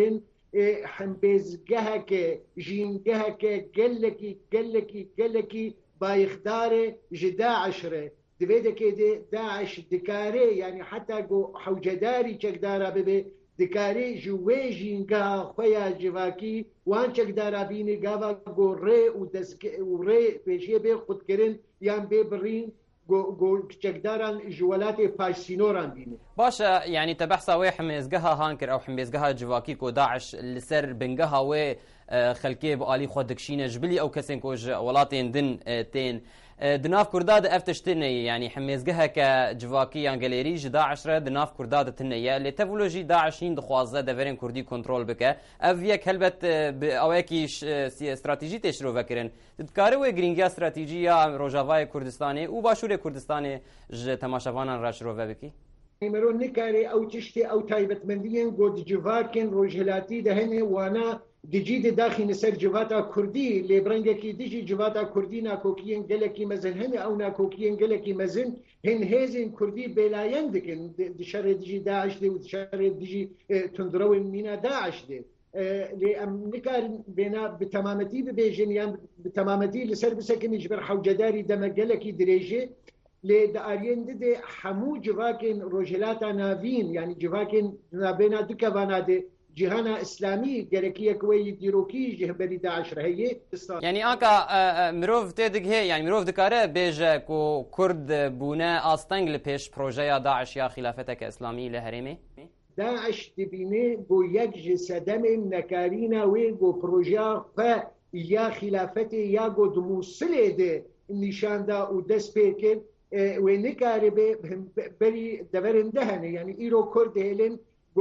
حنبێزگەهەکە ژینگەهەکە گەلێکی بایەخدارێ ji داعشرە divêdekê de Daeş dikarê yani heta got hewcedarî çekdara bibe dikarê ji wê jîngeha xwe ya civakî wan çekdara bîne gava got rê û rê pêşiye bê xwedkirin yan bê birîn got çekdaran ji welatê paşsînoran bîne. باشە یعنی te behsa wê hemêzgeha han kir ew hemêzgeha civakî ku Daeş li ser bingeha wê xelkê bi alî xwe dikşîne ji bilî ew kesên ku ji welatên din tên di nav Kurda de ev tiştî neyê yani hemêzgeheke civakî yan gelêrî ji Daeş re di nav Kurda de tin neye lê tevlo jî Daeş hîn dixwaze deverên Kurdî kontrol bike ev yek helbet bi awekî stratejî tê şirovekirin dikare wê giringiya stratejî ya Rojavayê Kurdistanê û Başûrê Kurdistanê ji temaşevanan re şirove bikî Îmero nikare ew tiştê ew taybetmendiyên got civakên rojhilatî de hene wana dijî de daxîne ser civata Kurdî lê birengekî dijî civata Kurdî nakokiyên gelekî mezin hene ew nakokiyên gelekî mezin hin hêzên Kurdî bêlayen dikin di şerê dijî Daeş de û di şerê dijî tundrewên mîna Daeş de lê em nikarin bêna bi temametî bibêjin yan bi temametî li ser bisekin ji ber hewcedarî deme gelekî dirêjê lê di ariyên de hemû civakên rojhilata navîn yani civakên navbêna du kevana de cihana İslamî gerekiyek wê dîrokî ji hemberî Daeş re heye yani anka mirov tê digihê yani mirov dikare bêje ku Kurd bûne asteng li pêş projeya Daeş ya xilafeteke İslamî li herêmê Daeş dibîne got yek ji sedemên nekarîna wê got projeya xwe ya xilafetê ya got Musilê de nîşanda û dest pê kir wê nikaribe berî deverin de hene yani îro Kurd hêlin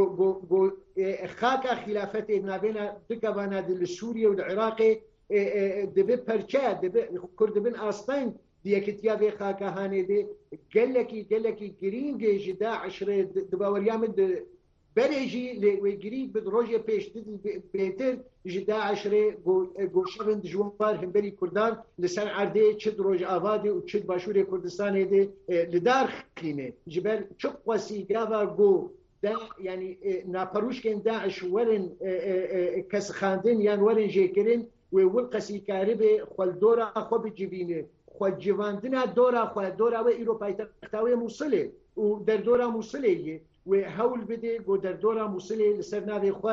xaka xilafetê navêna du kevana di li Sûriye û li Iraqê dibe perçe dibe Kurd dibin asteng di yekîtiya vê xaka hanê de gelekî girîngê ji Daeş re di baweriya min di berê jî lê wê girî bi rojê pêş bêtir ji Daeş re got şevin dijwar hemberî Kurdan li ser erdê çi di Rojavadê û çi di Başûrê Kurdistanê de li dar xîne ji ber çi qwesî gava got da yani naperûşkên Daeş werin kesxandin yan werin jêkirin wê wil qesîkarî bê xweldora xwe bicivîne xwecivandina dora xwe dora wê îro paytexta wê Musilê û derdora Musilê ye wê hewl bide got derdora Musilê li ser navê xwe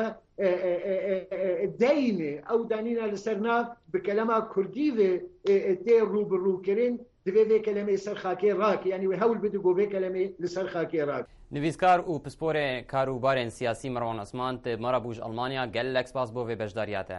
deyne ew danîna li ser nav bi kelema Kurdî ve tê rûbirûkirin divê vê kelemê ser xakê rak yani wê hewl bide got vê kelemê li ser xakê rak نویسکار û pisporê karûbarên siyasî Merwan Osman tê mara bû ji Almanya gelek spas bo vê bejdariya te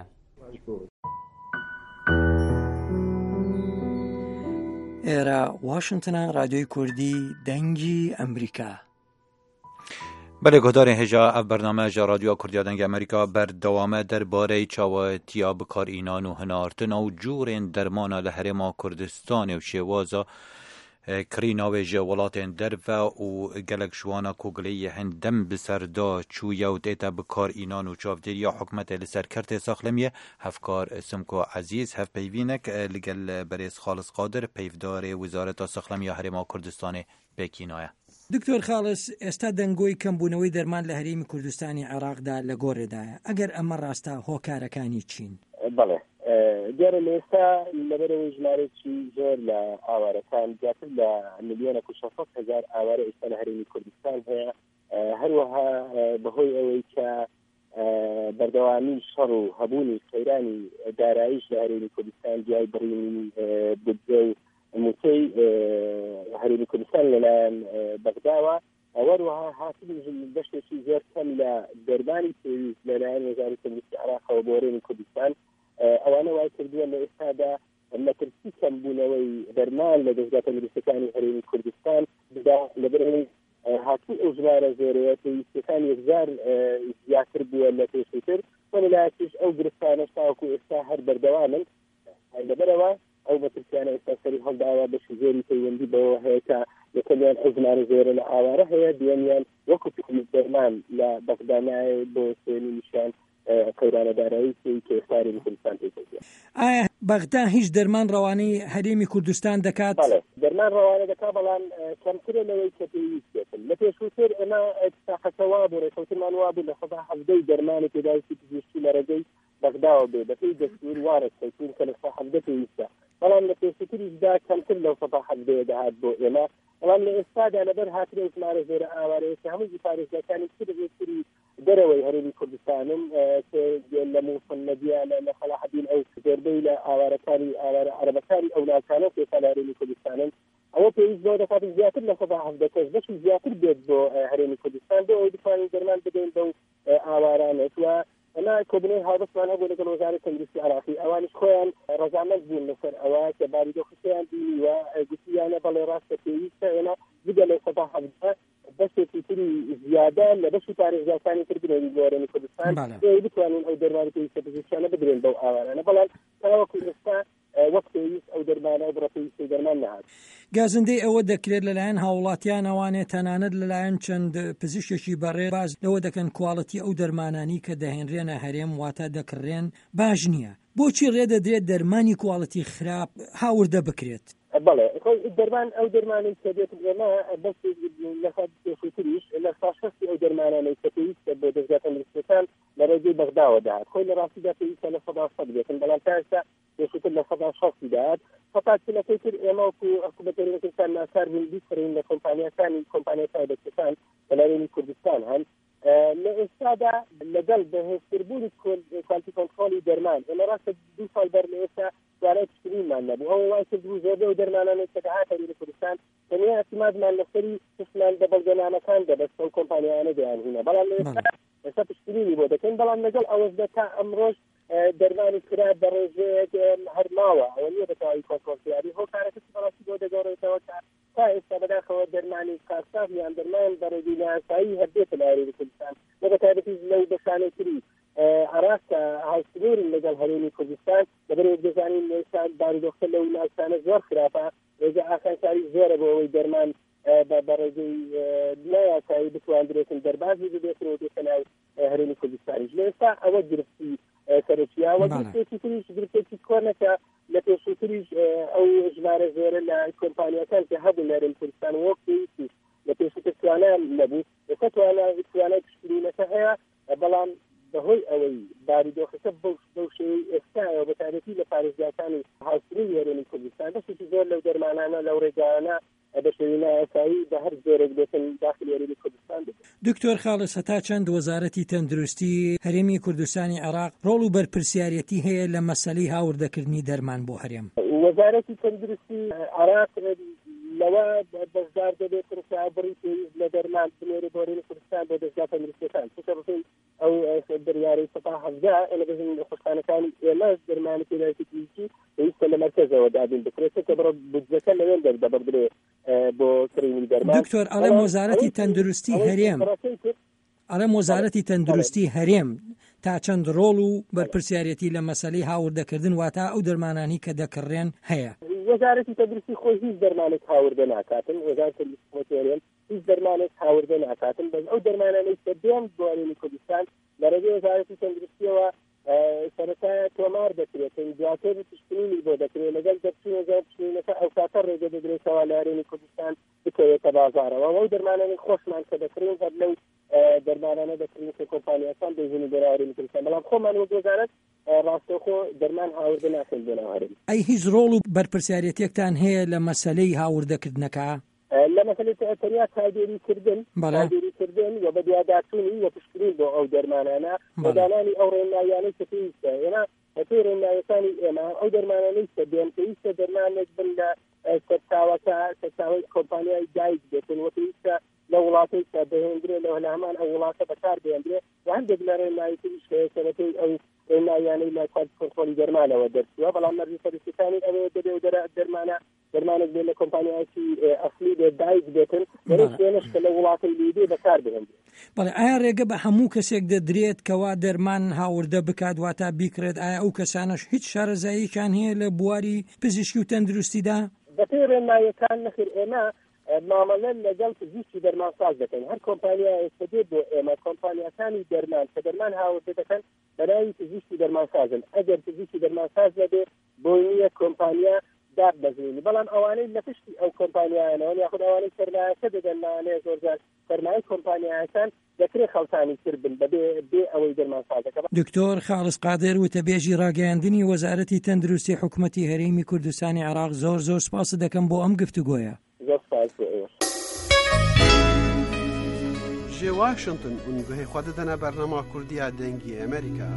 ئێرە واشنگتنە رادیۆی کوردی دەنگی ئەمریکا بله گهدارên hêja ev bernameja Radyoya Kurdiya Dengê Amerîka berdewame derbarê çawetiya bikarînan û hinartina û curên dermana li Herêma Kurdistanê û şêwaza kirîna wê ji welatên derve û gelek ji wana Kogileyê hin dem bi ser da çûye û tête bikarînan û çavdêriya hikûmetê li ser kertê saxlemiye hevkar Simko Ezîz hevpeyvînek li gel berêz Xalis Qadir peyvdarê Wizareta Saxlemiya Herêma Kurdistanê Pêkînaya دکتۆر خاڵس ئێستا دەنگۆی کەمبوونەوەی دەرمان لە هەرێمی کوردستانی عێراقدا لە گۆڕێدایە ئەگەر ئەمە ڕاستە هۆکارەکانی چین بەڵێ دیارە لە ئێستا لەبەرەوەی ژمارەی زۆر لە ئاوارەکان زیاتر لە ملیۆنە و 600,000 ئاوارە ئێستا لە هەرێمی کوردستان هەیە هەروەها بەهۆی ئەوەی کە بەردەوامی شەڕ و هەبوونی قەیرانی داراییش لە هەرێمی کوردستان دیای بڕینی بودجە و موتەی هەرێمی کوردستان لەلایەن بەغداوە هەروەها هاتن بەشێکی زۆر کەم لە دەرمانی پێویست لەلایەن وەزارەتی تەندروستی عێراقەوە بۆ هەرێمی کوردستان ئەوانە وای کردووە لە ئێستادا مەترسی کەمبوونەوەی دەرمان لە دەستگا تەندروستیەکانی هەرێمی کوردستان بدا لەبەرەوەی هاتوو ئەو ژمارە زۆرەیە پێویستیەکان یەکجار زیاتر بووە لە پێشووتر وەلایەتیش ئەو گرفتانەش تاوەکو ئێستا هەر بەردەوامن لەبەرەوە ئەو بەترسیانە ئێستا سەری هەڵداوە بەشی زۆری پەیوەندی بەوە هەیە کە یەکەمیان ئەو ژمارە زۆرە لە ئاوارە هەیە دوێنیان وەکو پێویست دەرمان لە بەغدا نایە بۆ سێنی نیشان قەیرانە دارایی کە ئێستا هەرێمی کوردستان پێکەوتووە. ئایا بەغدا هیچ دەرمان ڕەوانەی هەرێمی کوردستان دەکات دەرمان ڕەوانە دەکات بەڵام کەمترە لەوەی کە پێویست بێتن لە پێشووتر ئێمە تاقەتەوا بوو ڕێکەوتنمان وا بوو لە خەبا هەفتەی دەرمانی پێداویستی پزیشکی لە ڕێگەی بەغداوە بێ بەپێی دەستور وارەکەوتین کە لە سەدا هەفتە پێویستە بەڵام لە پێشووتریشدا کەمتر لەو سەدا هەفتەیە دەهات بۆ ئێمە بەڵام لە ئێستادا لەبەر هاتنی ژمارە زۆرە ئاوارەیە کە هەموو پارێزەکانی تری دەرەوەی هەرێمی کوردستانم لە مووسڵ نەبیە لە خەلاحەدین ئەو زۆربەی لە ئاوارەکانی ئاوارە عەرەبەکانی ئەو ناوچانە پێکە لە هەرێمی کوردستانم ئەوە پێویست بۆ دەکات زیاتر لە سەدا هەفتە کەس بەشی زیاتر بێت بۆ هەرێمی کوردستان بۆ ئەوەی بتوانین دەرمان بدەین بەو ئاوارانێت و ئەمە کۆبنەی هاوبەشمان هەبوو لەگەڵ وەزارەتی تەندروستی عێراقی ئەوانش خۆیان ڕەزامەند بوون لەسەر ئەوە کە باریدۆخەکەیان بینیوە گوتیانە بەڵێ ڕاستە پێویستە ئێمە بگە لەو سەدا هەفتە بەشێکی تری زیادە لە بەشی پارێزگاکانی تر بنێنین بۆ هەرێمی کوردستان بتوانین ئەو دەرمانی پێویستە پزیشکیانە بدرێن بەو ئاوارانە بەڵام تەواوەکو ئێستا وەک پێویست ئەو دەرمانە و بڕە پێویستی دەرمان نەهات گازندەی ئەوە دەکرێت لەلایەن هاوڵاتیان ئەوانێت تەنانەت لەلایەن چەند پزیشکێکی بەڕێ باز لەوە دەکەن کواڵەتی ئەو دەرمانانی کە دەهێنرێنە هەرێم واتە دەکڕێن باش نییە بۆچی ڕێدەدرێت دەرمانی کواڵەتی خراپ هاوردە بکرێت بەڵێ دەرمان ئەو دەرمانەی کە دێت ئێمە بەس لە پێشووتریش لە ساشەستی ئەو دەرمانانەی کە پێویستە بۆ دەستگا تەندروستیەکان لە ڕێگەی بەغداوە داهات خۆی لە ڕاستیدا پێویستە لە سەدا سەد بێتن بەڵام تا ئێستا پێشووتر لە سەدا شەستی داهات فقط لەکەی تر ئێمە وەکو حکوومەتەکان ناچار بوون بیسڕین لە کۆمپانیەکانی تایبەتەکان لە هەرێمی کوردستان هەن لە ئێستادا لەگەڵ بەهێزتربوونی کوالیتی کۆنتڕۆلی دەرمان ئێمە ڕاستە 2 ساڵ بەر لە ئێستا دوانای پشتگیریمان نەبوو ئەوە وای کردبوو زۆربەی و دەرمانانەی کە دەهات هەرێمی کوردستان تەنیا ئەتیمادمان لەسەری قسمان لە بەڵگەنامەکان دەبەستە و کۆمپانیانە دەیانهێنا بەڵام لە ئێستا پشتگیری بۆ دەکەین بەڵام لەگەڵ ئەوەشدا تا ئەمڕۆژ دەرمانی کرا بە ڕێژەیەک هەرماوە ئەوە نییە بەتەواوی کۆنتڕۆڵکردنی هۆ کارەکەی بەڕاستی بۆ دەگەڕێتەوە تا ئێستا بەداخەوە دەرمانی کارساف یان دەرمان بە ڕێگەی ناسایی هەبێتە لە هەرێمی کوردستان لە بەتایبەتی لەو بەشانەی تری عێراق کە هاوسنوورن لەگەڵ هەرێمی کوردستان لەبەرێک دەزانین ئێستا باریدۆخە لەو ناوچانە زۆر خراپە ڕێگە ئاسانکاری زۆرە بۆ ئەوەی دەرمان بە ڕێگەی نایاسایی بتواندرێتن دەربازی ببێتەوە بێتە ناو هەرێمی کوردستانیش لە ئێستا ئەوە گرفتی سەرچیاوە گرفتێکی تریش گرفتێکی کۆنەکە لە پێشووتریش ئەو ژمارە زۆرە لە کۆمپانیەکان کە هەبوو لە هەرێمی کوردستان وەک پێویستی لە پێشووتر توانیان نەبوو ئێستا توانای پشتگیرینەکە هەیە بەڵام بەهۆی ئەوەی باریدۆخەکە بەو شێوەی ئێستایەوە بەتایبەتی لە پارێزگاکانی هاوسنووری هەرێمی کوردستان بەشێکی زۆر لەو دەرمانانە لەو ڕێگایانە بە شێوەی نایاسایی بە هەر زۆرێک بێتن داخلی هەرێمی کوردستان بێت. دکتۆر خاڵس هەتا چەند وەزارەتی تەندروستی هەرێمی کوردستانی عێراق ڕۆڵ و بەرپرسیارەتی هەیە لە مەسەلەی هاوردەکردنی دەرمان بۆ هەرێم؟ وەزارەتی تەندروستی عێراق لەوە بەشدار دەبێتن کە بڕی پێویست لە دەرمان بنێرێت بۆ هەرێمی کوردستان بۆ دەستگا تەندروستیەکان چونکە بڵێن ئەو بڕیارەی سەدا هەفتە لە بەژن خۆشخانەکانی ئێمەش دەرمانی پێداویستی پزیشکی پێویستە لە مەرکەزەوە دابین بکرێتە کە بڕە بودجەکە لەوێن دەبڕێ بۆ کڕینی دەرمان. دکتۆر ئەڵێم وەزارەتی تەندروستی هەرێم ئەڵێم وەزارەتی تەندروستی هەرێم تا چەند ڕۆڵ و بەرپرسیارەتی لە مەسەلەی هاوردەکردن واتە ئەو دەرمانانی کە دەکڕێن هەیە. وەزارەتی تەندروستی خۆی هیچ دەرمانێک هاوردە ناکاتن وەزارەتی تەندروستی هیچ دەرمانێک هاوردە ناکاتن بەس ئەو دەرمانانەی کە دێن بۆ هەرێمی کوردستان لە ڕێگەی وەزارەتی تەندروستیەوە سەرەتا تۆمار دەکرێتن دواتر پشتگیری بۆ دەکرێت لەگەڵ دەرچوونە پشتگیرینەکە ئەو کاتە ڕێگە دەدرێتەوە لە هەرێمی کوردستان بکەوێتە بازارەوە ئەو دەرمانانی خۆشمان کە دەکرێن هەر لەو دەرمانانە دەکرێن کە کۆمپانیەکان دەژێنی بۆ هەرێمی کوردستان بەڵام خۆمان وەک وەزارەت ڕاستەوخۆ دەرمان هاوردە ناکەین بۆ ناو هەرێم. ئەی هیچ ڕۆڵ و بەرپرسیارەتێکتان هەیە لە مەسەلەی هاوردەکردنەکە؟ لە مەسەلەی تەنیا تاگیریکردن و بەدواداچوونی و پشتگیری بۆ ئەو دەرمانانە بەدانانی ئەو ڕێنماییانەی کە پێویستە ئێمە بەپێی ڕێنماییەکانی ئێمە ئەو دەرمانانەی کە دێن پێویستە دەرمانێک بن لە سەرچاوەی کۆمپانیای دایک بێتن و پێویستە لە وڵاتەی کە دەهێنرێت لە هەمان ئەو وڵاتە بەکار دێنرێت و هەندێک لە ڕێنماییتریش سەرەتەی ئەو ڕێنماییانەی لە کۆنتڕۆلی دەرمانەوە دەرچووە بەڵام مەرجی سەرچەکانی ئەوەیە دەبێت دەرمانێک بێت لە کۆمپانیایکی ئەسلی بێت دایک بێتن وێنش کە لە وڵاتی لیبێ بەکار بهێنرێت. بەڵێ ئایا ڕێگە بە هەموو کەسێک دەدرێت کەوا دەرمان هاوردە بکات واتە بیکرێت ئایا ئەو کەسانش هیچ شارەزاییەکان هەیە لە بواری پزیشکی و تەندروستیدا؟ بەپێی ڕێنماییەکان نەخیر ئێمە مامەڵە لەگەڵ پزیشکی دەرمانساز دەکەین هەر کۆمپانیا ئێستادێت بۆ ئێمە کۆمپانیەکانی دەرمان کە دەرمان هاوردە دەکەن بەناوی پزیشکی دەرمانسازن ئەگەر پزیشکی دەرمانساز نەبێ بۆنیە کۆمپانیا داب بەزێنی بەڵام ئەوانەی لە پشتی ئەو کۆمپانیایانەوە یاخود ئەوانەی سەرمایەکە دەدەن لەوانەیە زۆرجار سەرمایەی کۆمپانیایەکان دەکرێت خەڵتانی تر بن بێ ئەوەی دەرمانسازەکە. دکتۆر خاڵس قادر وتەبێژی ڕاگەیاندنی وەزارەتی تەندروستی حکوومەتی هەرێمی کوردستانی عێراق زۆر سپاس دەکەم بۆ ئەم گفتوگۆیە. زۆر سپاس بۆ ئێوە. جێ واشنگتن ئونگهەی خوا دەدەنە بەرنامە کوردیە دەنگی ئەمریکا.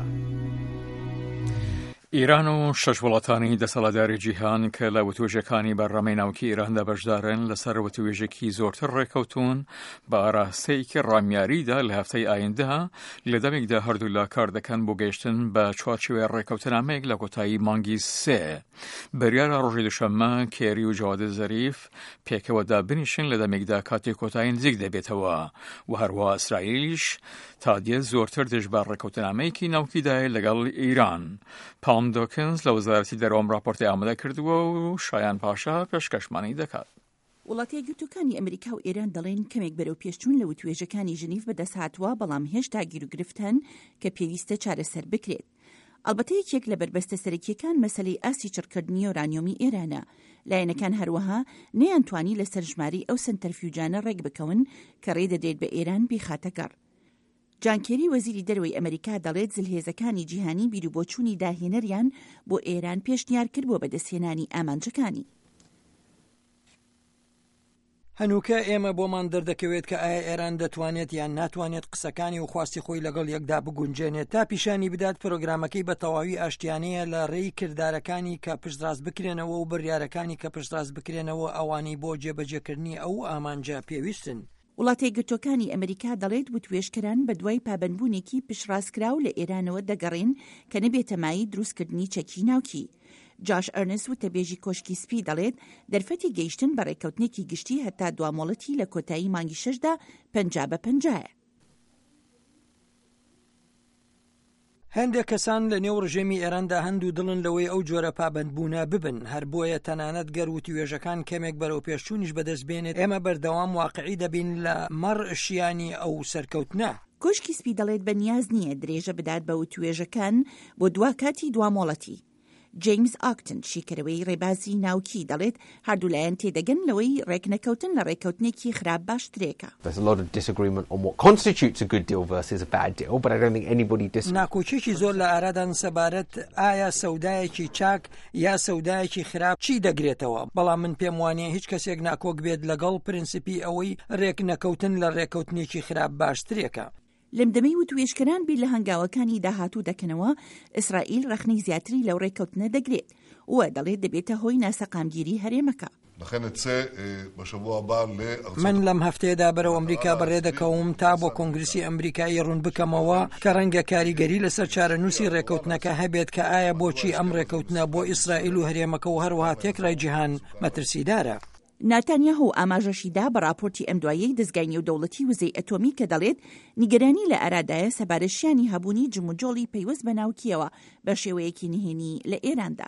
ئیران و شەش وڵاتانی دەسەڵاتداری جیهان کە لە وتوێژەکانی بەڕەمەی ناوکی ئیراندا بەشدارن لەسەر وتوێژێکی زۆرتر ڕێکەوتون بە ئاراستەیەکی ڕامیاریدا لە هەفتەی ئایندا لە دەمێکدا هەردوو لا کار دەکەن بۆ گەیشتن بە چوارچێوەی ڕێکەوتنامەیەک لە کۆتایی مانگی 3. بەریارە ڕۆژی دوشەممە کێری و جەواد زەریف پێکەوەدا بنیشن لە دەمێکدا کاتێک کۆتایی نزیک دەبێتەوە و هەروە ئیسرائیلیش تا دیە زۆرتر دژبار ڕێکەوتنامەیەکی ناوکیدایە لەگەڵ ئیران. پام دۆکنز لە وەزارەتی دەرەوەم راپۆرتی ئامادە کردووە و شایان پاشا پێشکەشمانی دەکات. وڵاتی یەکگرتووەکانی ئەمریکا و ئێران دەڵێن کەمێک بەرەو پێشچوون لە وتوێژەکانی ژنیف بەدەست هاتووە بەڵام هێشتا گیرروگرفتن کە پێویستە چارەسەر بکرێت. ئەلبەتە یەکێک لە بربەستە سەرەکیەکان مەسەلەی ئاسی چڕکردنی یۆرانیۆمی ئێرانە. لایەنەکان هەروەها نەیانتوانی لەسەر ژماری ئەو سەنتەرفیوجانە ڕێک بکەون کە ڕێدەدرێت بە ئێران بیخاتە گەڕ. جان کێری وەزیری دەرەوەی ئەمریکا دەڵێت زلهێزەکانی جیهانی بیرروبۆچوونی داهێنەریان بۆ ئێران پێشنیار کرد بۆ بەدەستهێنانی ئامانجەکانی. هەنووکە ئێمە بۆمان دەردەکەوێت کە ئایا ئێران دەتوانێت یان ناتوانێت قسەکانی و خواستی خۆی لەگەڵ یەکدا بگونجێنێت تا پیشانی بدات پرۆگرامەکەی بە تەواوی ئاشتیانەیە لە ڕێی کردارەکانی کە پشتڕاست بکرێنەوە و بڕیارەکانی کە پشتڕاست بکرێنەوە ئەوانەی بۆ جێبەجێکردنی ئەو ئامانجە پێویستن. وڵاتی یەکگرتووەکانی ئەمریکا دەڵێت وتوێژکەران بە دوای پابەندبوونێکی پشتڕاستکراو لە ئێرانەوە دەگەڕێن کە نەبێتە مای دروستکردنی چەکی ناوکی. جاش ئەرنست وتەبێژی کۆشکی سپی دەڵێت دەرفەتی گەیشتن بە ڕێکەوتنێکی گشتی هەتا دوامۆڵەتی لە کۆتایی مانگی 6دا 50-50. هەندێک کەسان لە نێو ڕژێمی ئێراندا هەندوو دڵن لەوەی ئەو جۆرە پابەندبوونە ببن هەر بۆیە تەنانەت گەر وتوێژەکان کەمێک بەرەو پێشچوونیش بەدەست بێنێت ئێمە بەردەوام واقعی دەبین لە مەڕ شیانی ئەو سەرکەوتنە. کۆشکی سپی دەڵێت بەنیاز نییە درێژە بدات بە وتوێژەکان بۆ دواکاتی دوامۆڵەتی. جیمز ئاکتن شیکەرەوەی ڕێبازی ناوکی دەڵێت هەردوولایەن تێدەگەن لەوەی ڕێکنەکەوتن لە ڕێکەوتنێکی خراپ باشترێکە. ناکۆچێکی زۆر لە ئارادان سەبارەت ئایا سەودایەکی چاک یا سەودایەکی خراپ چی دەگرێتەوە، بەڵام من پێم وانێ هیچ کەسێک ناکۆک بێت لەگەڵ پرینسیپی ئەوەی ڕێکنەکەوتن لە ڕێکەوتنێکی خراپ باشترێکە. لەمدەمەی وتوێژکەران بیر لە هەنگاوەکانی داهاتوو دەکەنەوە ئیسرائیل ڕەخنەی زیاتری لەو ڕێکەوتنە دەگرێت وە دەڵێت دەبێتە هۆی ناسەقامگیری هەرێمەکە. من لەم هەفتەیەدا بەرەو ئەمریکا بەڕێدەکەوم تا بۆ کۆنگرسی ئەمریکایی ڕوون بکەمەوە کە ڕەنگە کاریگەری لەسەر چارەنووسی ڕێکەوتنەکە هەبێت کە ئایا بۆچی ئەم ڕێکەوتنە بۆ ئیسرائیل و هەرێمەکە و هەروەها تێکرای جیهان مەترسیدارە. ناتانیاهو ئاماژەشیدا بە راپۆرتی ئەم دوایەی دەستگای نێودەوڵەتی وزەی ئەتۆمی کە دەڵێت نیگەرانی لە ئارادایە سەبارەشیانی هەبوونی جموجۆڵی پەیوەست بە ناوکیەوە بە شێوەیەکی نهێنی لە ئێراندا.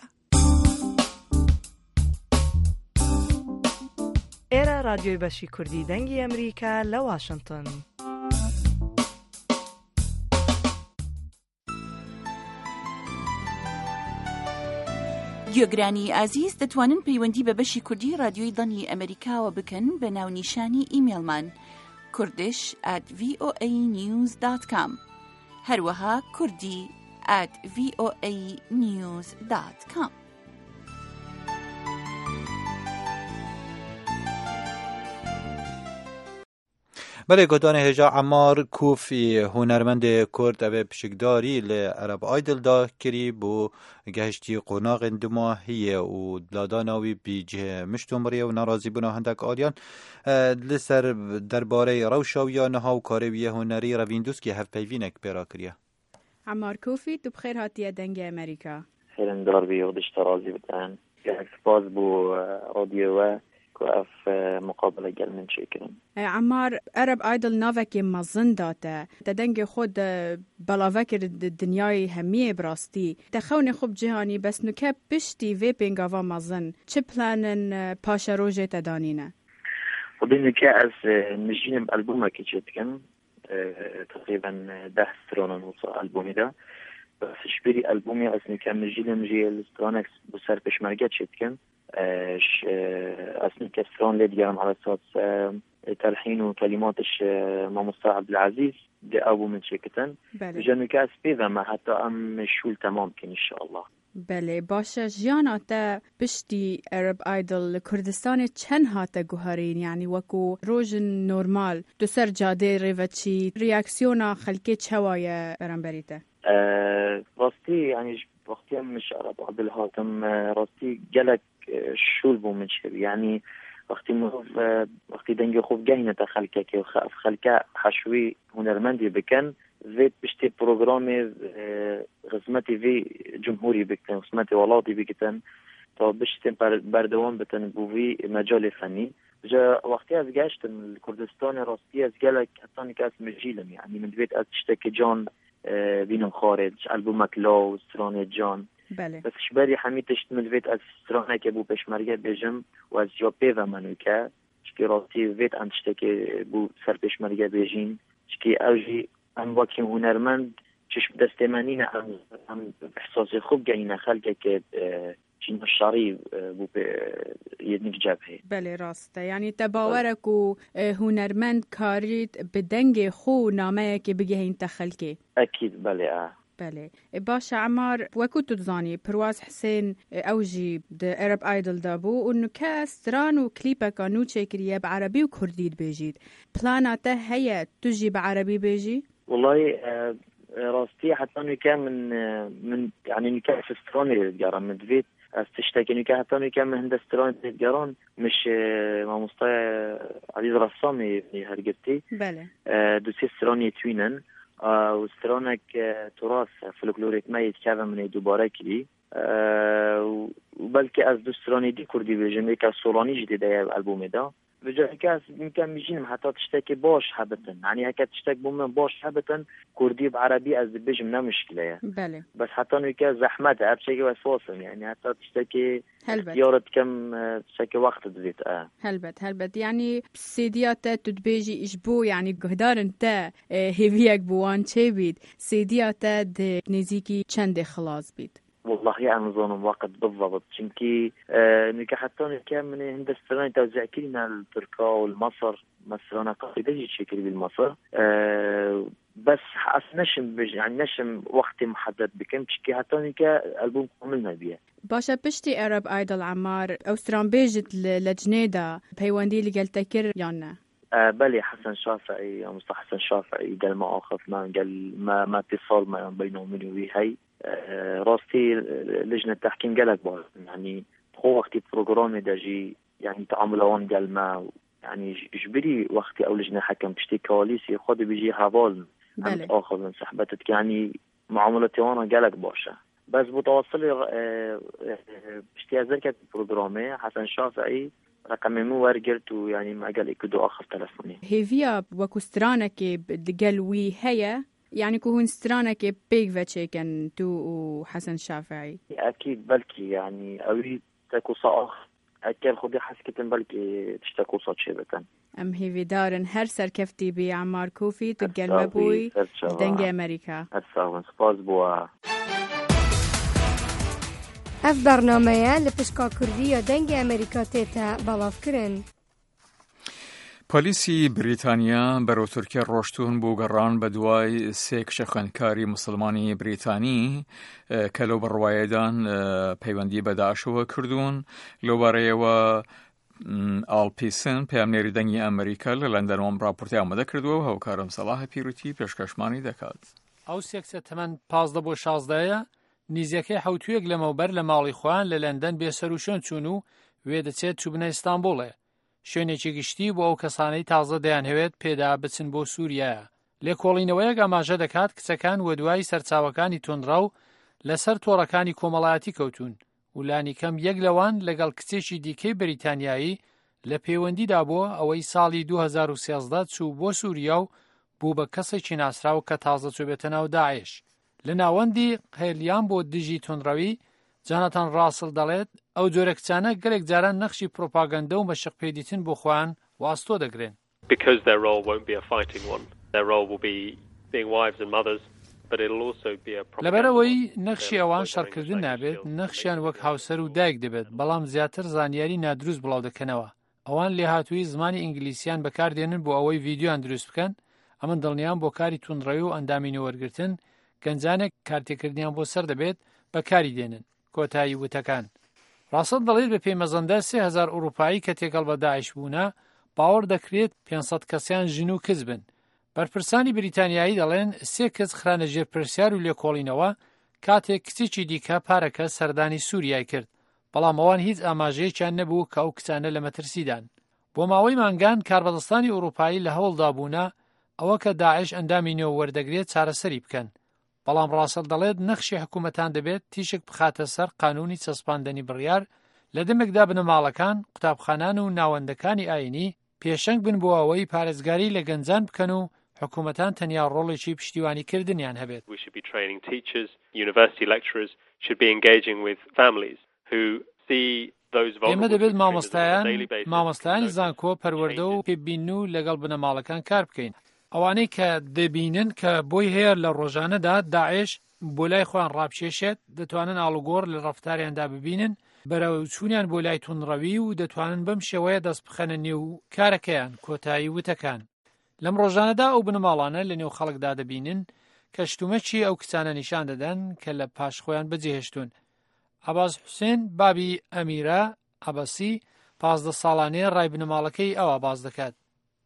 ئێرە رادیۆی بەشی کوردی دەنگی ئەمریکا لە واشنگتن. گوێگرانی ئازیز دەتوانن پەیوەندی بە بەشی کوردی رادیۆی دەنگی ئەمریکاوە بکەن بە ناونیشانی ئیمێلمان kurdish@voanews.com هەروەها kurdi@voanews.com. بله گوتان هجا عمار کوفی هنرمند کرد او پشکداری لعرب آیدل دا کری بو گهشتی قناق اندماهیه و بلاداناوی بیجه مشتومریه و نرازی بنا هندک آریان لسر درباره روشاویانه ها و کارویه هنری رویندوس که هف پیوینک پیرا کریه. عمار کوفی تو بخیر هاتیه دنگ امریکا. خیلی دربی یادش ترازی بدن که باز بو رادیو كأف مقابلة قال من شكرا. عمار عرب آيدل نافك مزن داتا تدنج خود بلا فكر الدنياي همية براستي تخوني خوب جهاني بس نكب بشتي فيبينغ افا مزن چه بلانن پاشا روجه تدانينا وبين كأس نجيم ألبومه كي جتكن تقريبا 10 سنوات نص ألبومي ده شبيري ألبومي أسني كان مجي السترونكس بسر بشمرقة شتكن أسني كسترون ليد جرم على صوت تلحين وكلماتش ماموستا عبد العزيز دي أبو من شركتن بجانو كاس بيذا ما حتى أم شول تمام كن إن شاء الله. بله باشه جیانا تا پشتی عرب آیدل کردستان چند هاته گوهرین یعنی وکو روز نورمال دو سر جاده ریوچی ریاکسیونا خلکی چوایه برانبریته راستی يعني وقتی مش عرب عبد الهاتم راستی جلك شول بو من شبي يعني وقتی دنگ خوب جهنه تا خلکه که خلکه حشوی هنرمندی بکن زيت بشتي بروغرامي غزمتي في جمهوري بكتن غزمتي ولادي بكتن تو بشتي بردوان بتن بوفي مجال فني جا وقتي از گشت الكردستان راستي از قالك حتى كاس مجيلم يعني من بيت از تشتكي جان بينم خارج ألبومك لو ستراني جان بله. بس شباري حميتش من بيت از ستراني كبو بشمرقة بيجم واز جوابي منوكا شكي راستي بيت ان تشتكي بو سر بشمرقة بيجين شكي اوجي ام وقتی هنرمند چشم دستمانینا ام احساس خوب گینا خلقه که چین شاری بو یدنیک جبهه. بله راسته یعنی تباورک و هنرمند کارید بدنگ خو نامه که بگه این تخلقه. اکید بله. بله باشه عمار وكو تزاني برواز حسين اوجي د عرب ايدل دابو انه كاستران وكليبا كانو تشكريه بعربي وكردي بيجيد بلاناته هي تجي بعربي بيجي والله راستي حتى انه كان من يعني نكاح في استراني الجارة من فيت استشتكي نكاح حتى انه كان من هندستراني الجاران مش ما مستوى عزيز رسامي هرقبتي بله دوسي استراني توينن وسترانك تراث فلكلوريك ما يتكاذا من دوباره كلي وبلكي از دوستراني دي كردي بيجم كاس سولاني جديده يا البوم ده بجا كاس يمكن ميجين حتى تشتكي باش حبتن يعني هكا تشتكي بوم باش حبتن كردي بعربي از بيجم لا مشكله بله بس حتى انه كاس زحمه ابشي واسواسم يعني حتى تشتكي اختيارات كم تشتكي وقت تزيد هلبت يعني سيديات تدبيجي اجبو يعني قهدار انت هيفيك بوان تشيبيد سيديات نزيكي چند خلاص بيد والله يعني نظن وقت بالضبط شنكي نكا حتى نكا من هندستان توزع كلنا التركا والمصر مثلا قصيدة جي شكل بالمصر بس نشم يعني نشم وقت محدد بكم شكي حتى نكا ألبوم كاملنا بيه باشا بشتي عرب ايدل عمار أوستران بيجت لجنيدا بهيواندي اللي قال تكر يانا بلي حسن شافعي مصطفى حسن شافعي قال ما أخف ما قال ما اتصال ما بينه وبينه هي راستي لجنة التحكيم قالك بار يعني هو وقتي بروجرامي داجي يعني تعاملون قال ما يعني جبري وقتي أو لجنة حكم بشتي كواليسي خود بيجي هافال عند آخر من صحبتك يعني معاملتي وانا قالك باشا بس بتوصلي بشتي أذكر بروجرامي حسن شافعي رقمي مو ورقلت ويعني ما قال يكدو آخر تلفوني هيفيا وكسترانك قالوي هيا يعني كون سترانك بيك فاتشيكن تو وحسن شافعي أكيد بلكي يعني أريد تكو صاخ أكيد خدي حسكتن بلكي تشتكو صوت شبكن أم هيفي دارن هر سركفتي بعمار كوفي تقل مبوي دنج أمريكا هتساوي سباز بوا اف برنامه لپشکا کردی دنگ امریکا تیتا بلاف کرن. پۆلیسی بریتانیا بەرەو تورکیا ڕۆشتون بۆ گەڕان بە دوای سێ کشەخوێندکاری مسلمانی بریتانی کە لەو بڕوایەدان پەیوەندی بە داعشەوە کردوون لەوبارەیەوە ئاڵپیسن پەیامنێری دەنگی ئەمریکا لە لەندەنەوەم ڕاپۆرتی ئامادە کردووە و هاوکارم سەڵاح پیروتی پێشکەشمانی دەکات. ئەو سێکسە تەمەن 15 بۆ 16 نیزیەکەی حوتویەک لەمەوبەر لە ماڵی خۆیان لە لەندەن بێسەر و شوێن چوون و وێ دەچێت چوبنە ئیستانبوڵێ. شوێنێکی گشتی بۆ ئەو کەسانەی تازە دەیانهەوێت پێدا بچن بۆ سووریایە. لێکۆڵینەوەیەک ئاماژە دەکات کچەکان وە دوای سەرچاوەکانی تۆندڕە و لەسەر تۆڕەکانی کۆمەڵایەتی کەوتون و لانی کەم یەک لەوان لەگەڵ کچێکی دیکەی بریتانیایی لە پەیوەندیدا بۆ ئەوەی ساڵی 2013 چوو بۆ سووریا و بوو بە کەسێکی ناسراو کە تازە چوبێتە ناو داعش. لە ناوەندی هێلیان بۆ دژی تۆندڕەوی جانەتان ڕاسڵ دەڵێت ئەو جۆرە کچانە گەلێک جاران نەخشی پرۆپاگەندە و مەشق پێدیتن بۆ خۆیان واستۆ دەگرێن. Because their role won't be a fighting one, their role will be being wives and mothers لەبەرەوەی نەخشی ئەوان شەڕکردن نابێت، نەخشیان وەک هاوسەر و دایک دەبێت، بەڵام زیاتر زانیاری نادروست بڵاو دەکەنەوە. ئەوان لێهاتووی زمانی ئینگلیسیان بەکاردێنن بۆ ئەوەی ڤیدیۆیان دروست بکەن، ئەمن دڵنیان بۆ کاری توندڕەوی و ئەندامینە وەرگرتن گەنجانێک کارتێکردنیان بۆ سەر دەبێت بەکاری دێنن. کۆتایی وتەکان ڕاستە دەڵێت بە پێیمەزەندە 3000 ئوروپایی کە تێکەڵ بە داعش بوونە باوەڕ دەکرێت 500 کەسیان ژن و کز بن. بەرپرسانی بریتانیایی دەڵێن 3 کەس خرانە ژێرپرسیار و لێکۆڵینەوە کاتێک کچێکی دیکە پارەکە سەردانی سووریای کرد، بەڵام ئەوان هیچ ئاماژەیەکیان نەبوو کە ئەو کچانە لە مەترسیدان. بۆ ماوەی مانگان کاربەدەستانی ئوروپایی لە هەوڵدا بوونە ئەوە کە داعش ئەندامی نوێ وەردەگرێت چارەسەری بکەن، بەڵام ڕاستە دەڵێت نەخشی حکوومەتان دەبێت تیشک بخاتە سەر قانونی چەسپاندنی بڕیار لە دەمێکدا بنەماڵەکان، قوتابخانان و ناوەندەکانی ئاینی پێشەنگ بن بۆ ئەوەی پارێزگاری لە گەنجان بکەن و حکوومەتان تەنیا ڕۆڵێکی پشتیوانی کردنیان هەبێت. ئێمە دەبێت مامۆستایانی زانکۆ پەروەردە و پێبین و لەگەڵ بنەماڵەکان کار بکەین. ئەوانەی کە دەبینن کە بۆی هەیە لە ڕۆژانەدا داعش بۆ لای خۆیان ڕابکێشێت، دەتوانن ئاڵوگۆڕ لە ڕەفتاریاندا ببینن، بەرەو چوونیان بۆ لای توندڕەوی و دەتوانن بەم شێوەیە دەست بخەنە نێو کارەکەیان. کۆتایی وتەکان لەم ڕۆژانەدا ئەو بنەماڵانە لە نێو خەڵکدا دەبینن کە شتومەچی ئەو کچانە نیشان دەدەن کە لە پاش خۆیان بەجێهێشتون. عەباس حوسێن بابی ئەمیرە عەبەسی 15 ساڵانەیە ڕای بنەماڵەکەی ئەوە باز دەکات.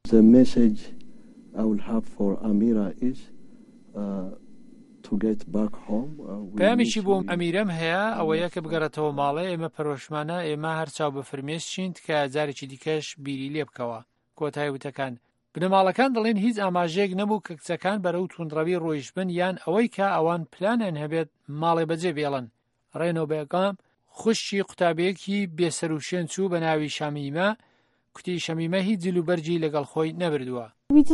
پەیامێکی بۆ ئەمیرەم هەیە، ئەوەیە کە بگەڕێتەوە ماڵێ، ئێمە پەرۆشمانە، ئێمە هەرچاو بە فرمێسچین کە جارێکی دیکەش بیری لێ بکەوە. کۆتایی وتەکان بنەماڵەکان دەڵێن هیچ ئاماژەیەک نەبوو کە کچەکان بەرەو توندڕەوی ڕۆیش بن یان ئەوەی کە ئەوان پلانیان هەبێت ماڵێ بەجێ بێڵن. ڕێنۆ بێگام خوشتی قوتابەیەکی بێسەر و شوێن چوو بە ناوی شەمیمە، کوتی شەمیمە هیچ جل و بەرجی لەگەڵ خۆی نەبردووە.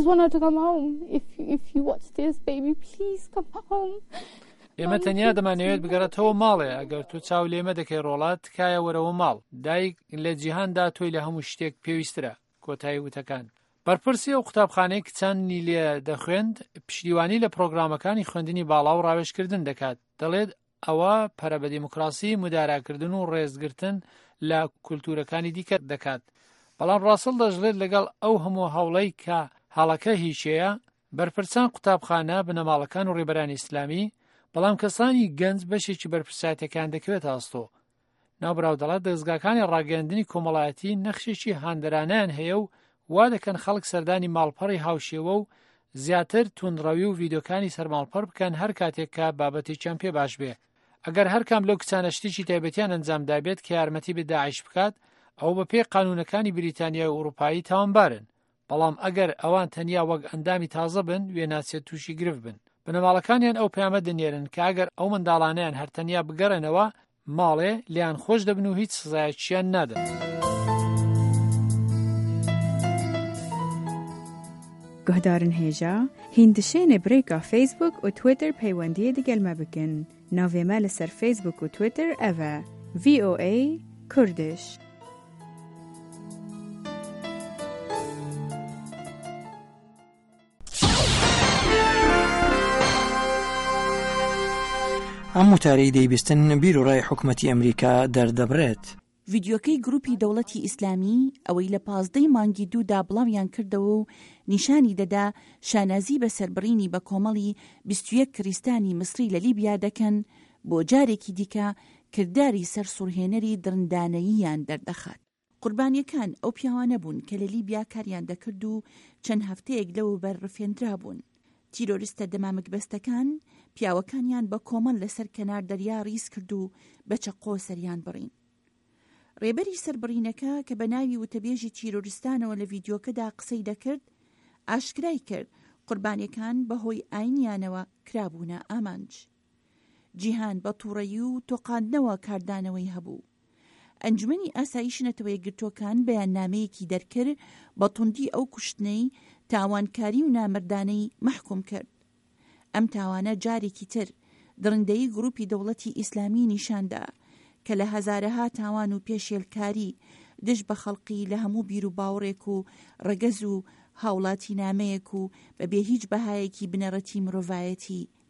ئێمە تەنیا دەمانەوێت بگەڕێتەوە ماڵێ، ئەگەر تو چاو لێمە دەکەی ڕۆڵات تکایە وەرەوە ماڵ، دایک لە جیهاندا تۆی لە هەموو شتێک پێویسترە. کۆتایی وتەکان بەرپرسی ئەو قوتابخانەی کچانی لێ دەخوێند پشتیوانی لە پرۆگرامەکانی خوێندنی باڵا و ڕاوێژکردن دەکات. دەڵێت ئەوە پەرە بە دیموکراسی، مداراکردن و ڕێزگرتن لە کولتورەکانی دیکە دەکات. بەڵام ڕاستڵ دەژڵێت لەگەڵ ئەو هەموو هەوڵەی کە حاڵەکە هیچەیە، بەرپرسان قوتابخانە، بنەماڵەکان و ڕێبەرانی ئیسلامی، بەڵام کەسانی گەنج بەشێکی بەرپرسایەتەکان دەکەوێت ئاستۆ. ناوبراودەڵات دەستگاکانی ڕاگەاندنی کۆمەڵایەتی نەخشێکی هاندەرانیان هەیە و وا دەکەن خەڵک سەردانی ماڵپەڕی هاوشێوە و زیاتر توندڕەوی و ڤیدۆکانی سەرماڵپەڕ بکەن هەر کاتێک کە بابەتێکیان پێ باش بێ. ئەگەر هەرکام لەو کچانە شتێکی تایبەتیان ئەنجامدا بێت کە یارمەتی بە داعش بکات، ئەو بە پێی قانونەکانی بریتانیا و ئوروپایی تاوانبارن. بەڵام ئەگەر ئەوان تەنیا وەک ئەندامی تازە بن، وێناسیێت تووشی گرف بن. بنەماڵەکانیان ئەو پەیامە دەنێرن کە ئەگەر ئەو منداڵانیان هەرتەنیا بگەڕێنەوە ماڵێ، لیان خۆش دەبن و هیچ سزایەکیان نادەن. گهدارن هێژا هیندشێنێ برێکا فیسبوک و تویتر پەیوەندیە دەگەلمە بکەن. ناوێمە لەسەر فیسبوک و تویتر ئەڤە VOA کوردش. ئەم وتارەی دەیبیستن بیر و ڕای حکوومەتی ئەمریکا دەردەبرێت. ڤیدیۆکەی گروپی دەوڵەتی ئیسلامی ئەوەی لە 15 مانگی دوودا بڵاویان کردەوە و نیشانی دەدا شانازی بە سەربڕینی بە کۆمەڵی 21 کریستانی مسری لە لیبیا دەکەن، بۆ جارێکی دیکە کردداری سەر سوڕهێنەری درندانەییان دەردەخات. قوربانیەکان ئەو پیاوانە بوون کە لە لیبیا کاریان دەکرد و چەند هەفتەیەک لەوە بەرڕفێنرا بوون. تیرۆریستە دەمامکبەستەکان پیاوەکانیان بە کۆمەڵ لەسەر کەنار دەریا ڕیس کرد و بە چەقۆ سەریان بڕین. ڕێبەری سەربڕینەکە کە بە ناوی وتەبێژی تیرۆریستانەوە لە ڤیدیۆکەدا قسەی دەکرد، ئاشکرای کرد قوربانیەکان بەهۆی ئاینیانەوە کرابوونە ئامانج. جیهان بە تووڕەیی و تۆقاندنەوە کاردانەوەی هەبوو. ئەنجومەنی ئاسایش نەتەوەی گرتوەکان بەیاننامەیەکی دەرکرد بە توندی ئەو کوشتنەی تاوانکاری و نامردانەی مەحکوم کرد. ئەم تاوانە جارێکی تر درندەی گروپی دەوڵەتی ئیسلامی نیشاندا کە لە هەزارەها تاوان و پێشێلکاری دژ بە خەڵقی لە هەموو بیر و باوڕێک و ڕەگەز و هاوڵاتی نامەیەک و بەبێ هیچ بەهایەکی بنەڕەتی مرۆڤایەتی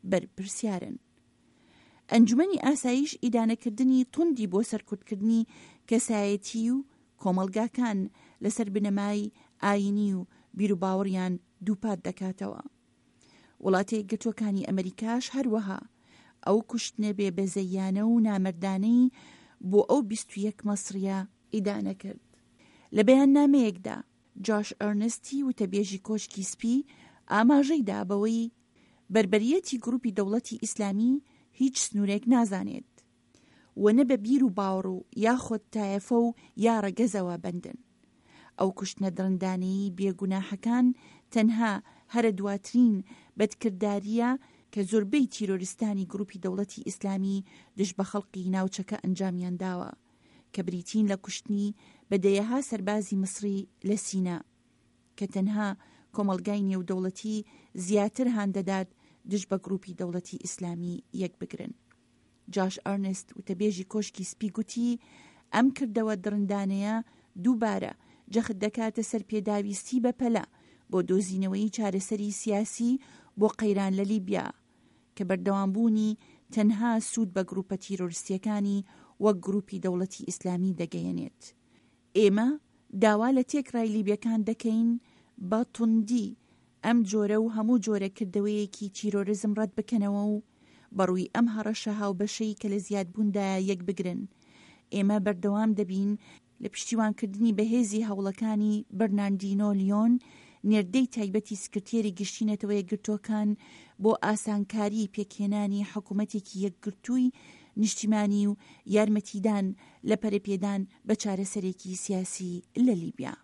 بەرپرسیارن. ئەنجومەنی ئاسایش ئیدانەکردنی توندی بۆ سەرکوتکردنی کەسایەتی و کۆمەلگاکان لەسەر بنەمای ئاینی و بیرروباوەڕیان دووپات دەکاتەوە. وڵاتی یەکگرتووەکانی ئەمریکاش هەروەها ئەو کوشتنە بێبەزەیانە و نامەردانەی بۆ ئەو 21 مەسریە ئیدانە کرد. لە بەیاننامەیەکدا جاش ئەرنستی وتەبێژی کۆشکی سپی ئاماژەیدا بەوەی بربەریەتی گروپی دەوڵەتی ئیسلامی هیچ سنوورێک نازانێت و نە بە بیر و باوەڕ و یاخۆت تایەفە و یا ڕەگەزەوە بەندن. ئەو کوشتنە دڕندانەی بێگوناحەکان تەنها هەرە دواترین بەدکرداریە کە زۆربەی تیرۆریستانی گروپی دەوڵەتی ئیسلامی دژ بە خەڵقی ناوچەکە ئەنجامیان داوە کە بریتین لە کوشتنی بەدەیەها سەربازی مصری لە سینا کە تەنها کۆمەلگای نێودەوڵەتی زیاتر هاندەدات دژ بە گروپی دەوڵەتی ئیسلامی یەک بگرن. جاش ئەرنست وتەبێژی کۆشکی سپی گوتی ئەم کردەوە دڕندانەیە دووبارە جەخت دەکاتە سەر پێداویستی بەپەلە بۆ دۆزینەوەی چارەسەری سیاسی بۆ قەیران لە لیبیا کە بەردەوامبوونی تەنها سوود بە گروپە تیرۆریستیەکانی وەک گروپی دەوڵەتی ئیسلامی دەگەیەنێت. ئێمە داوا لە تێکڕای لیبیەکان دەکەین بە توندی ئەم جۆرە و هەموو جۆرە کردەوەیەکی تیرۆریزم ڕەت بکەنەوە و بەڕووی ئەم هەڕەشە هاوبەشەی کە لە زیادبووندا یەک بگرن. ئێمە بەردەوام دەبین لە پشتیوانکردنی بەهێزی هەوڵەکانی بەرناردینۆ لیۆن نێردەی تایبەتی سکرتێری گشتینەتەوە یەکگرتووەکان بۆ ئاسانکاری پێکهێنانی حکوومەتێکی یەکگرتووی نیشتیمانی و یارمەتیدان لە پەرەپێدان بە چارەسەرێکی سیاسی لە لیبیا.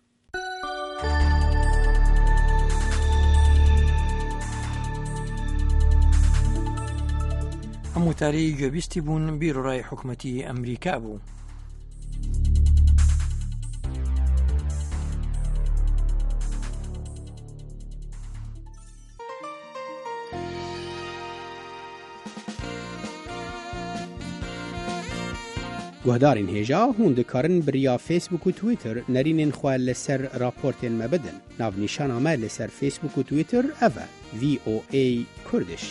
ئەم وتارەی گوێبیستی بوون بیرڕای حکوومەتی ئەمریکا بوو. گوهدارین هێژا هون دikarin biriya Facebook و Twitter nərînên xwe li ser raportên me bidin. Navnîşana me li ser Facebook û Twitter ev e VOA Kurdish.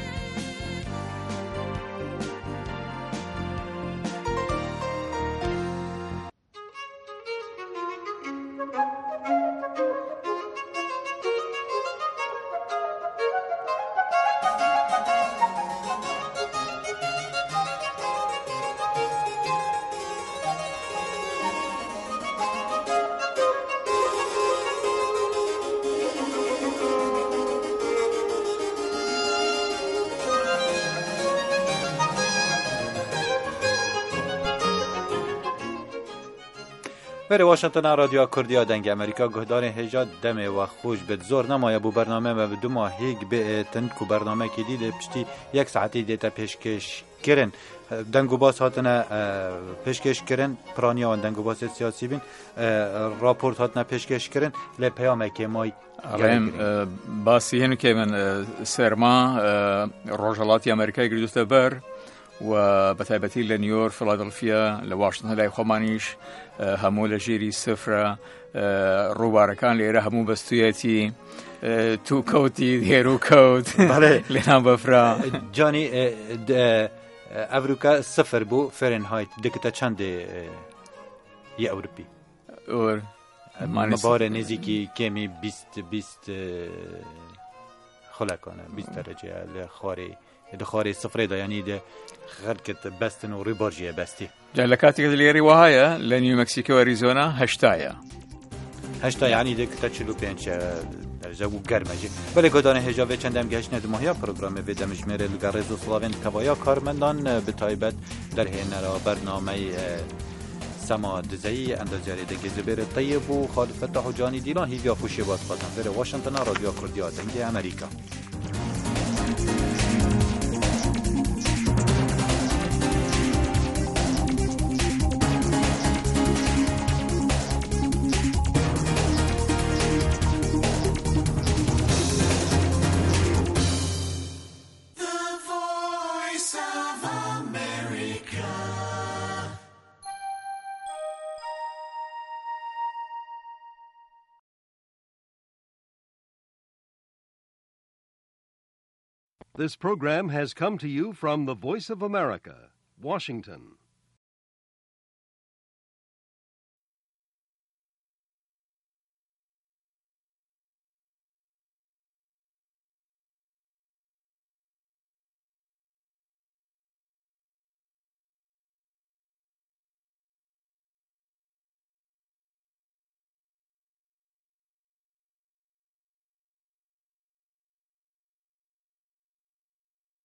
بر واشنگتن رادیو کردیا دنگ امریکا گهدار هجا دمه و خوش بد زور نمایه بو برنامه و دو ماه هیگ به تند کو برنامه کی دیده پشتی یک ساعتی دیتا پیشکش کرن دنگو باس هاتنه پیشکش کرن پرانیا و دنگو باس سیاسی بین راپورت هاتنه پیشکش کرن لی پیامه که مای علیم باسی هنو که من سرما روجالاتی امریکای گردوسته بر و بتایبەتی لە نیویۆرک فیلادلفیا لە واشنگتن لای خۆمانیش هەموو لە ژێری سفرە ڕووبارەکان لێرە هەموو بەستویەتی تو کەوتی هێر و کەوت لێنان بەفرا جانی ئەڤروکا سفر بوو فێرنهایت دکتە چەندێ یە ئەوروپی مەبارە نێزیکی کێمی 20 خۆلاکانە 20 دەرەجە لە خوارێ دخواري صفري دا يعني ده خلقت بستن وريبورجيا بستي جا لكاتك اللي رواية لنيو مكسيكو واريزونا هشتايا يعني ده كتاتشلو بينش جو گرمجي بله گدانه هجابه چندم گشت ندمهیا پروگرام و دمجمر لگارز و سلاوین کوایا کارمندان به تایبت در هنرا برنامه سما دزایی اندازیاری دگه زبیر طیب و خالد فتح و جانی دیلان هیویا خوشی باز خواستن بره واشنگتن رادیو کردیا دنگ امریکا This program has come to you from the Voice of America, Washington.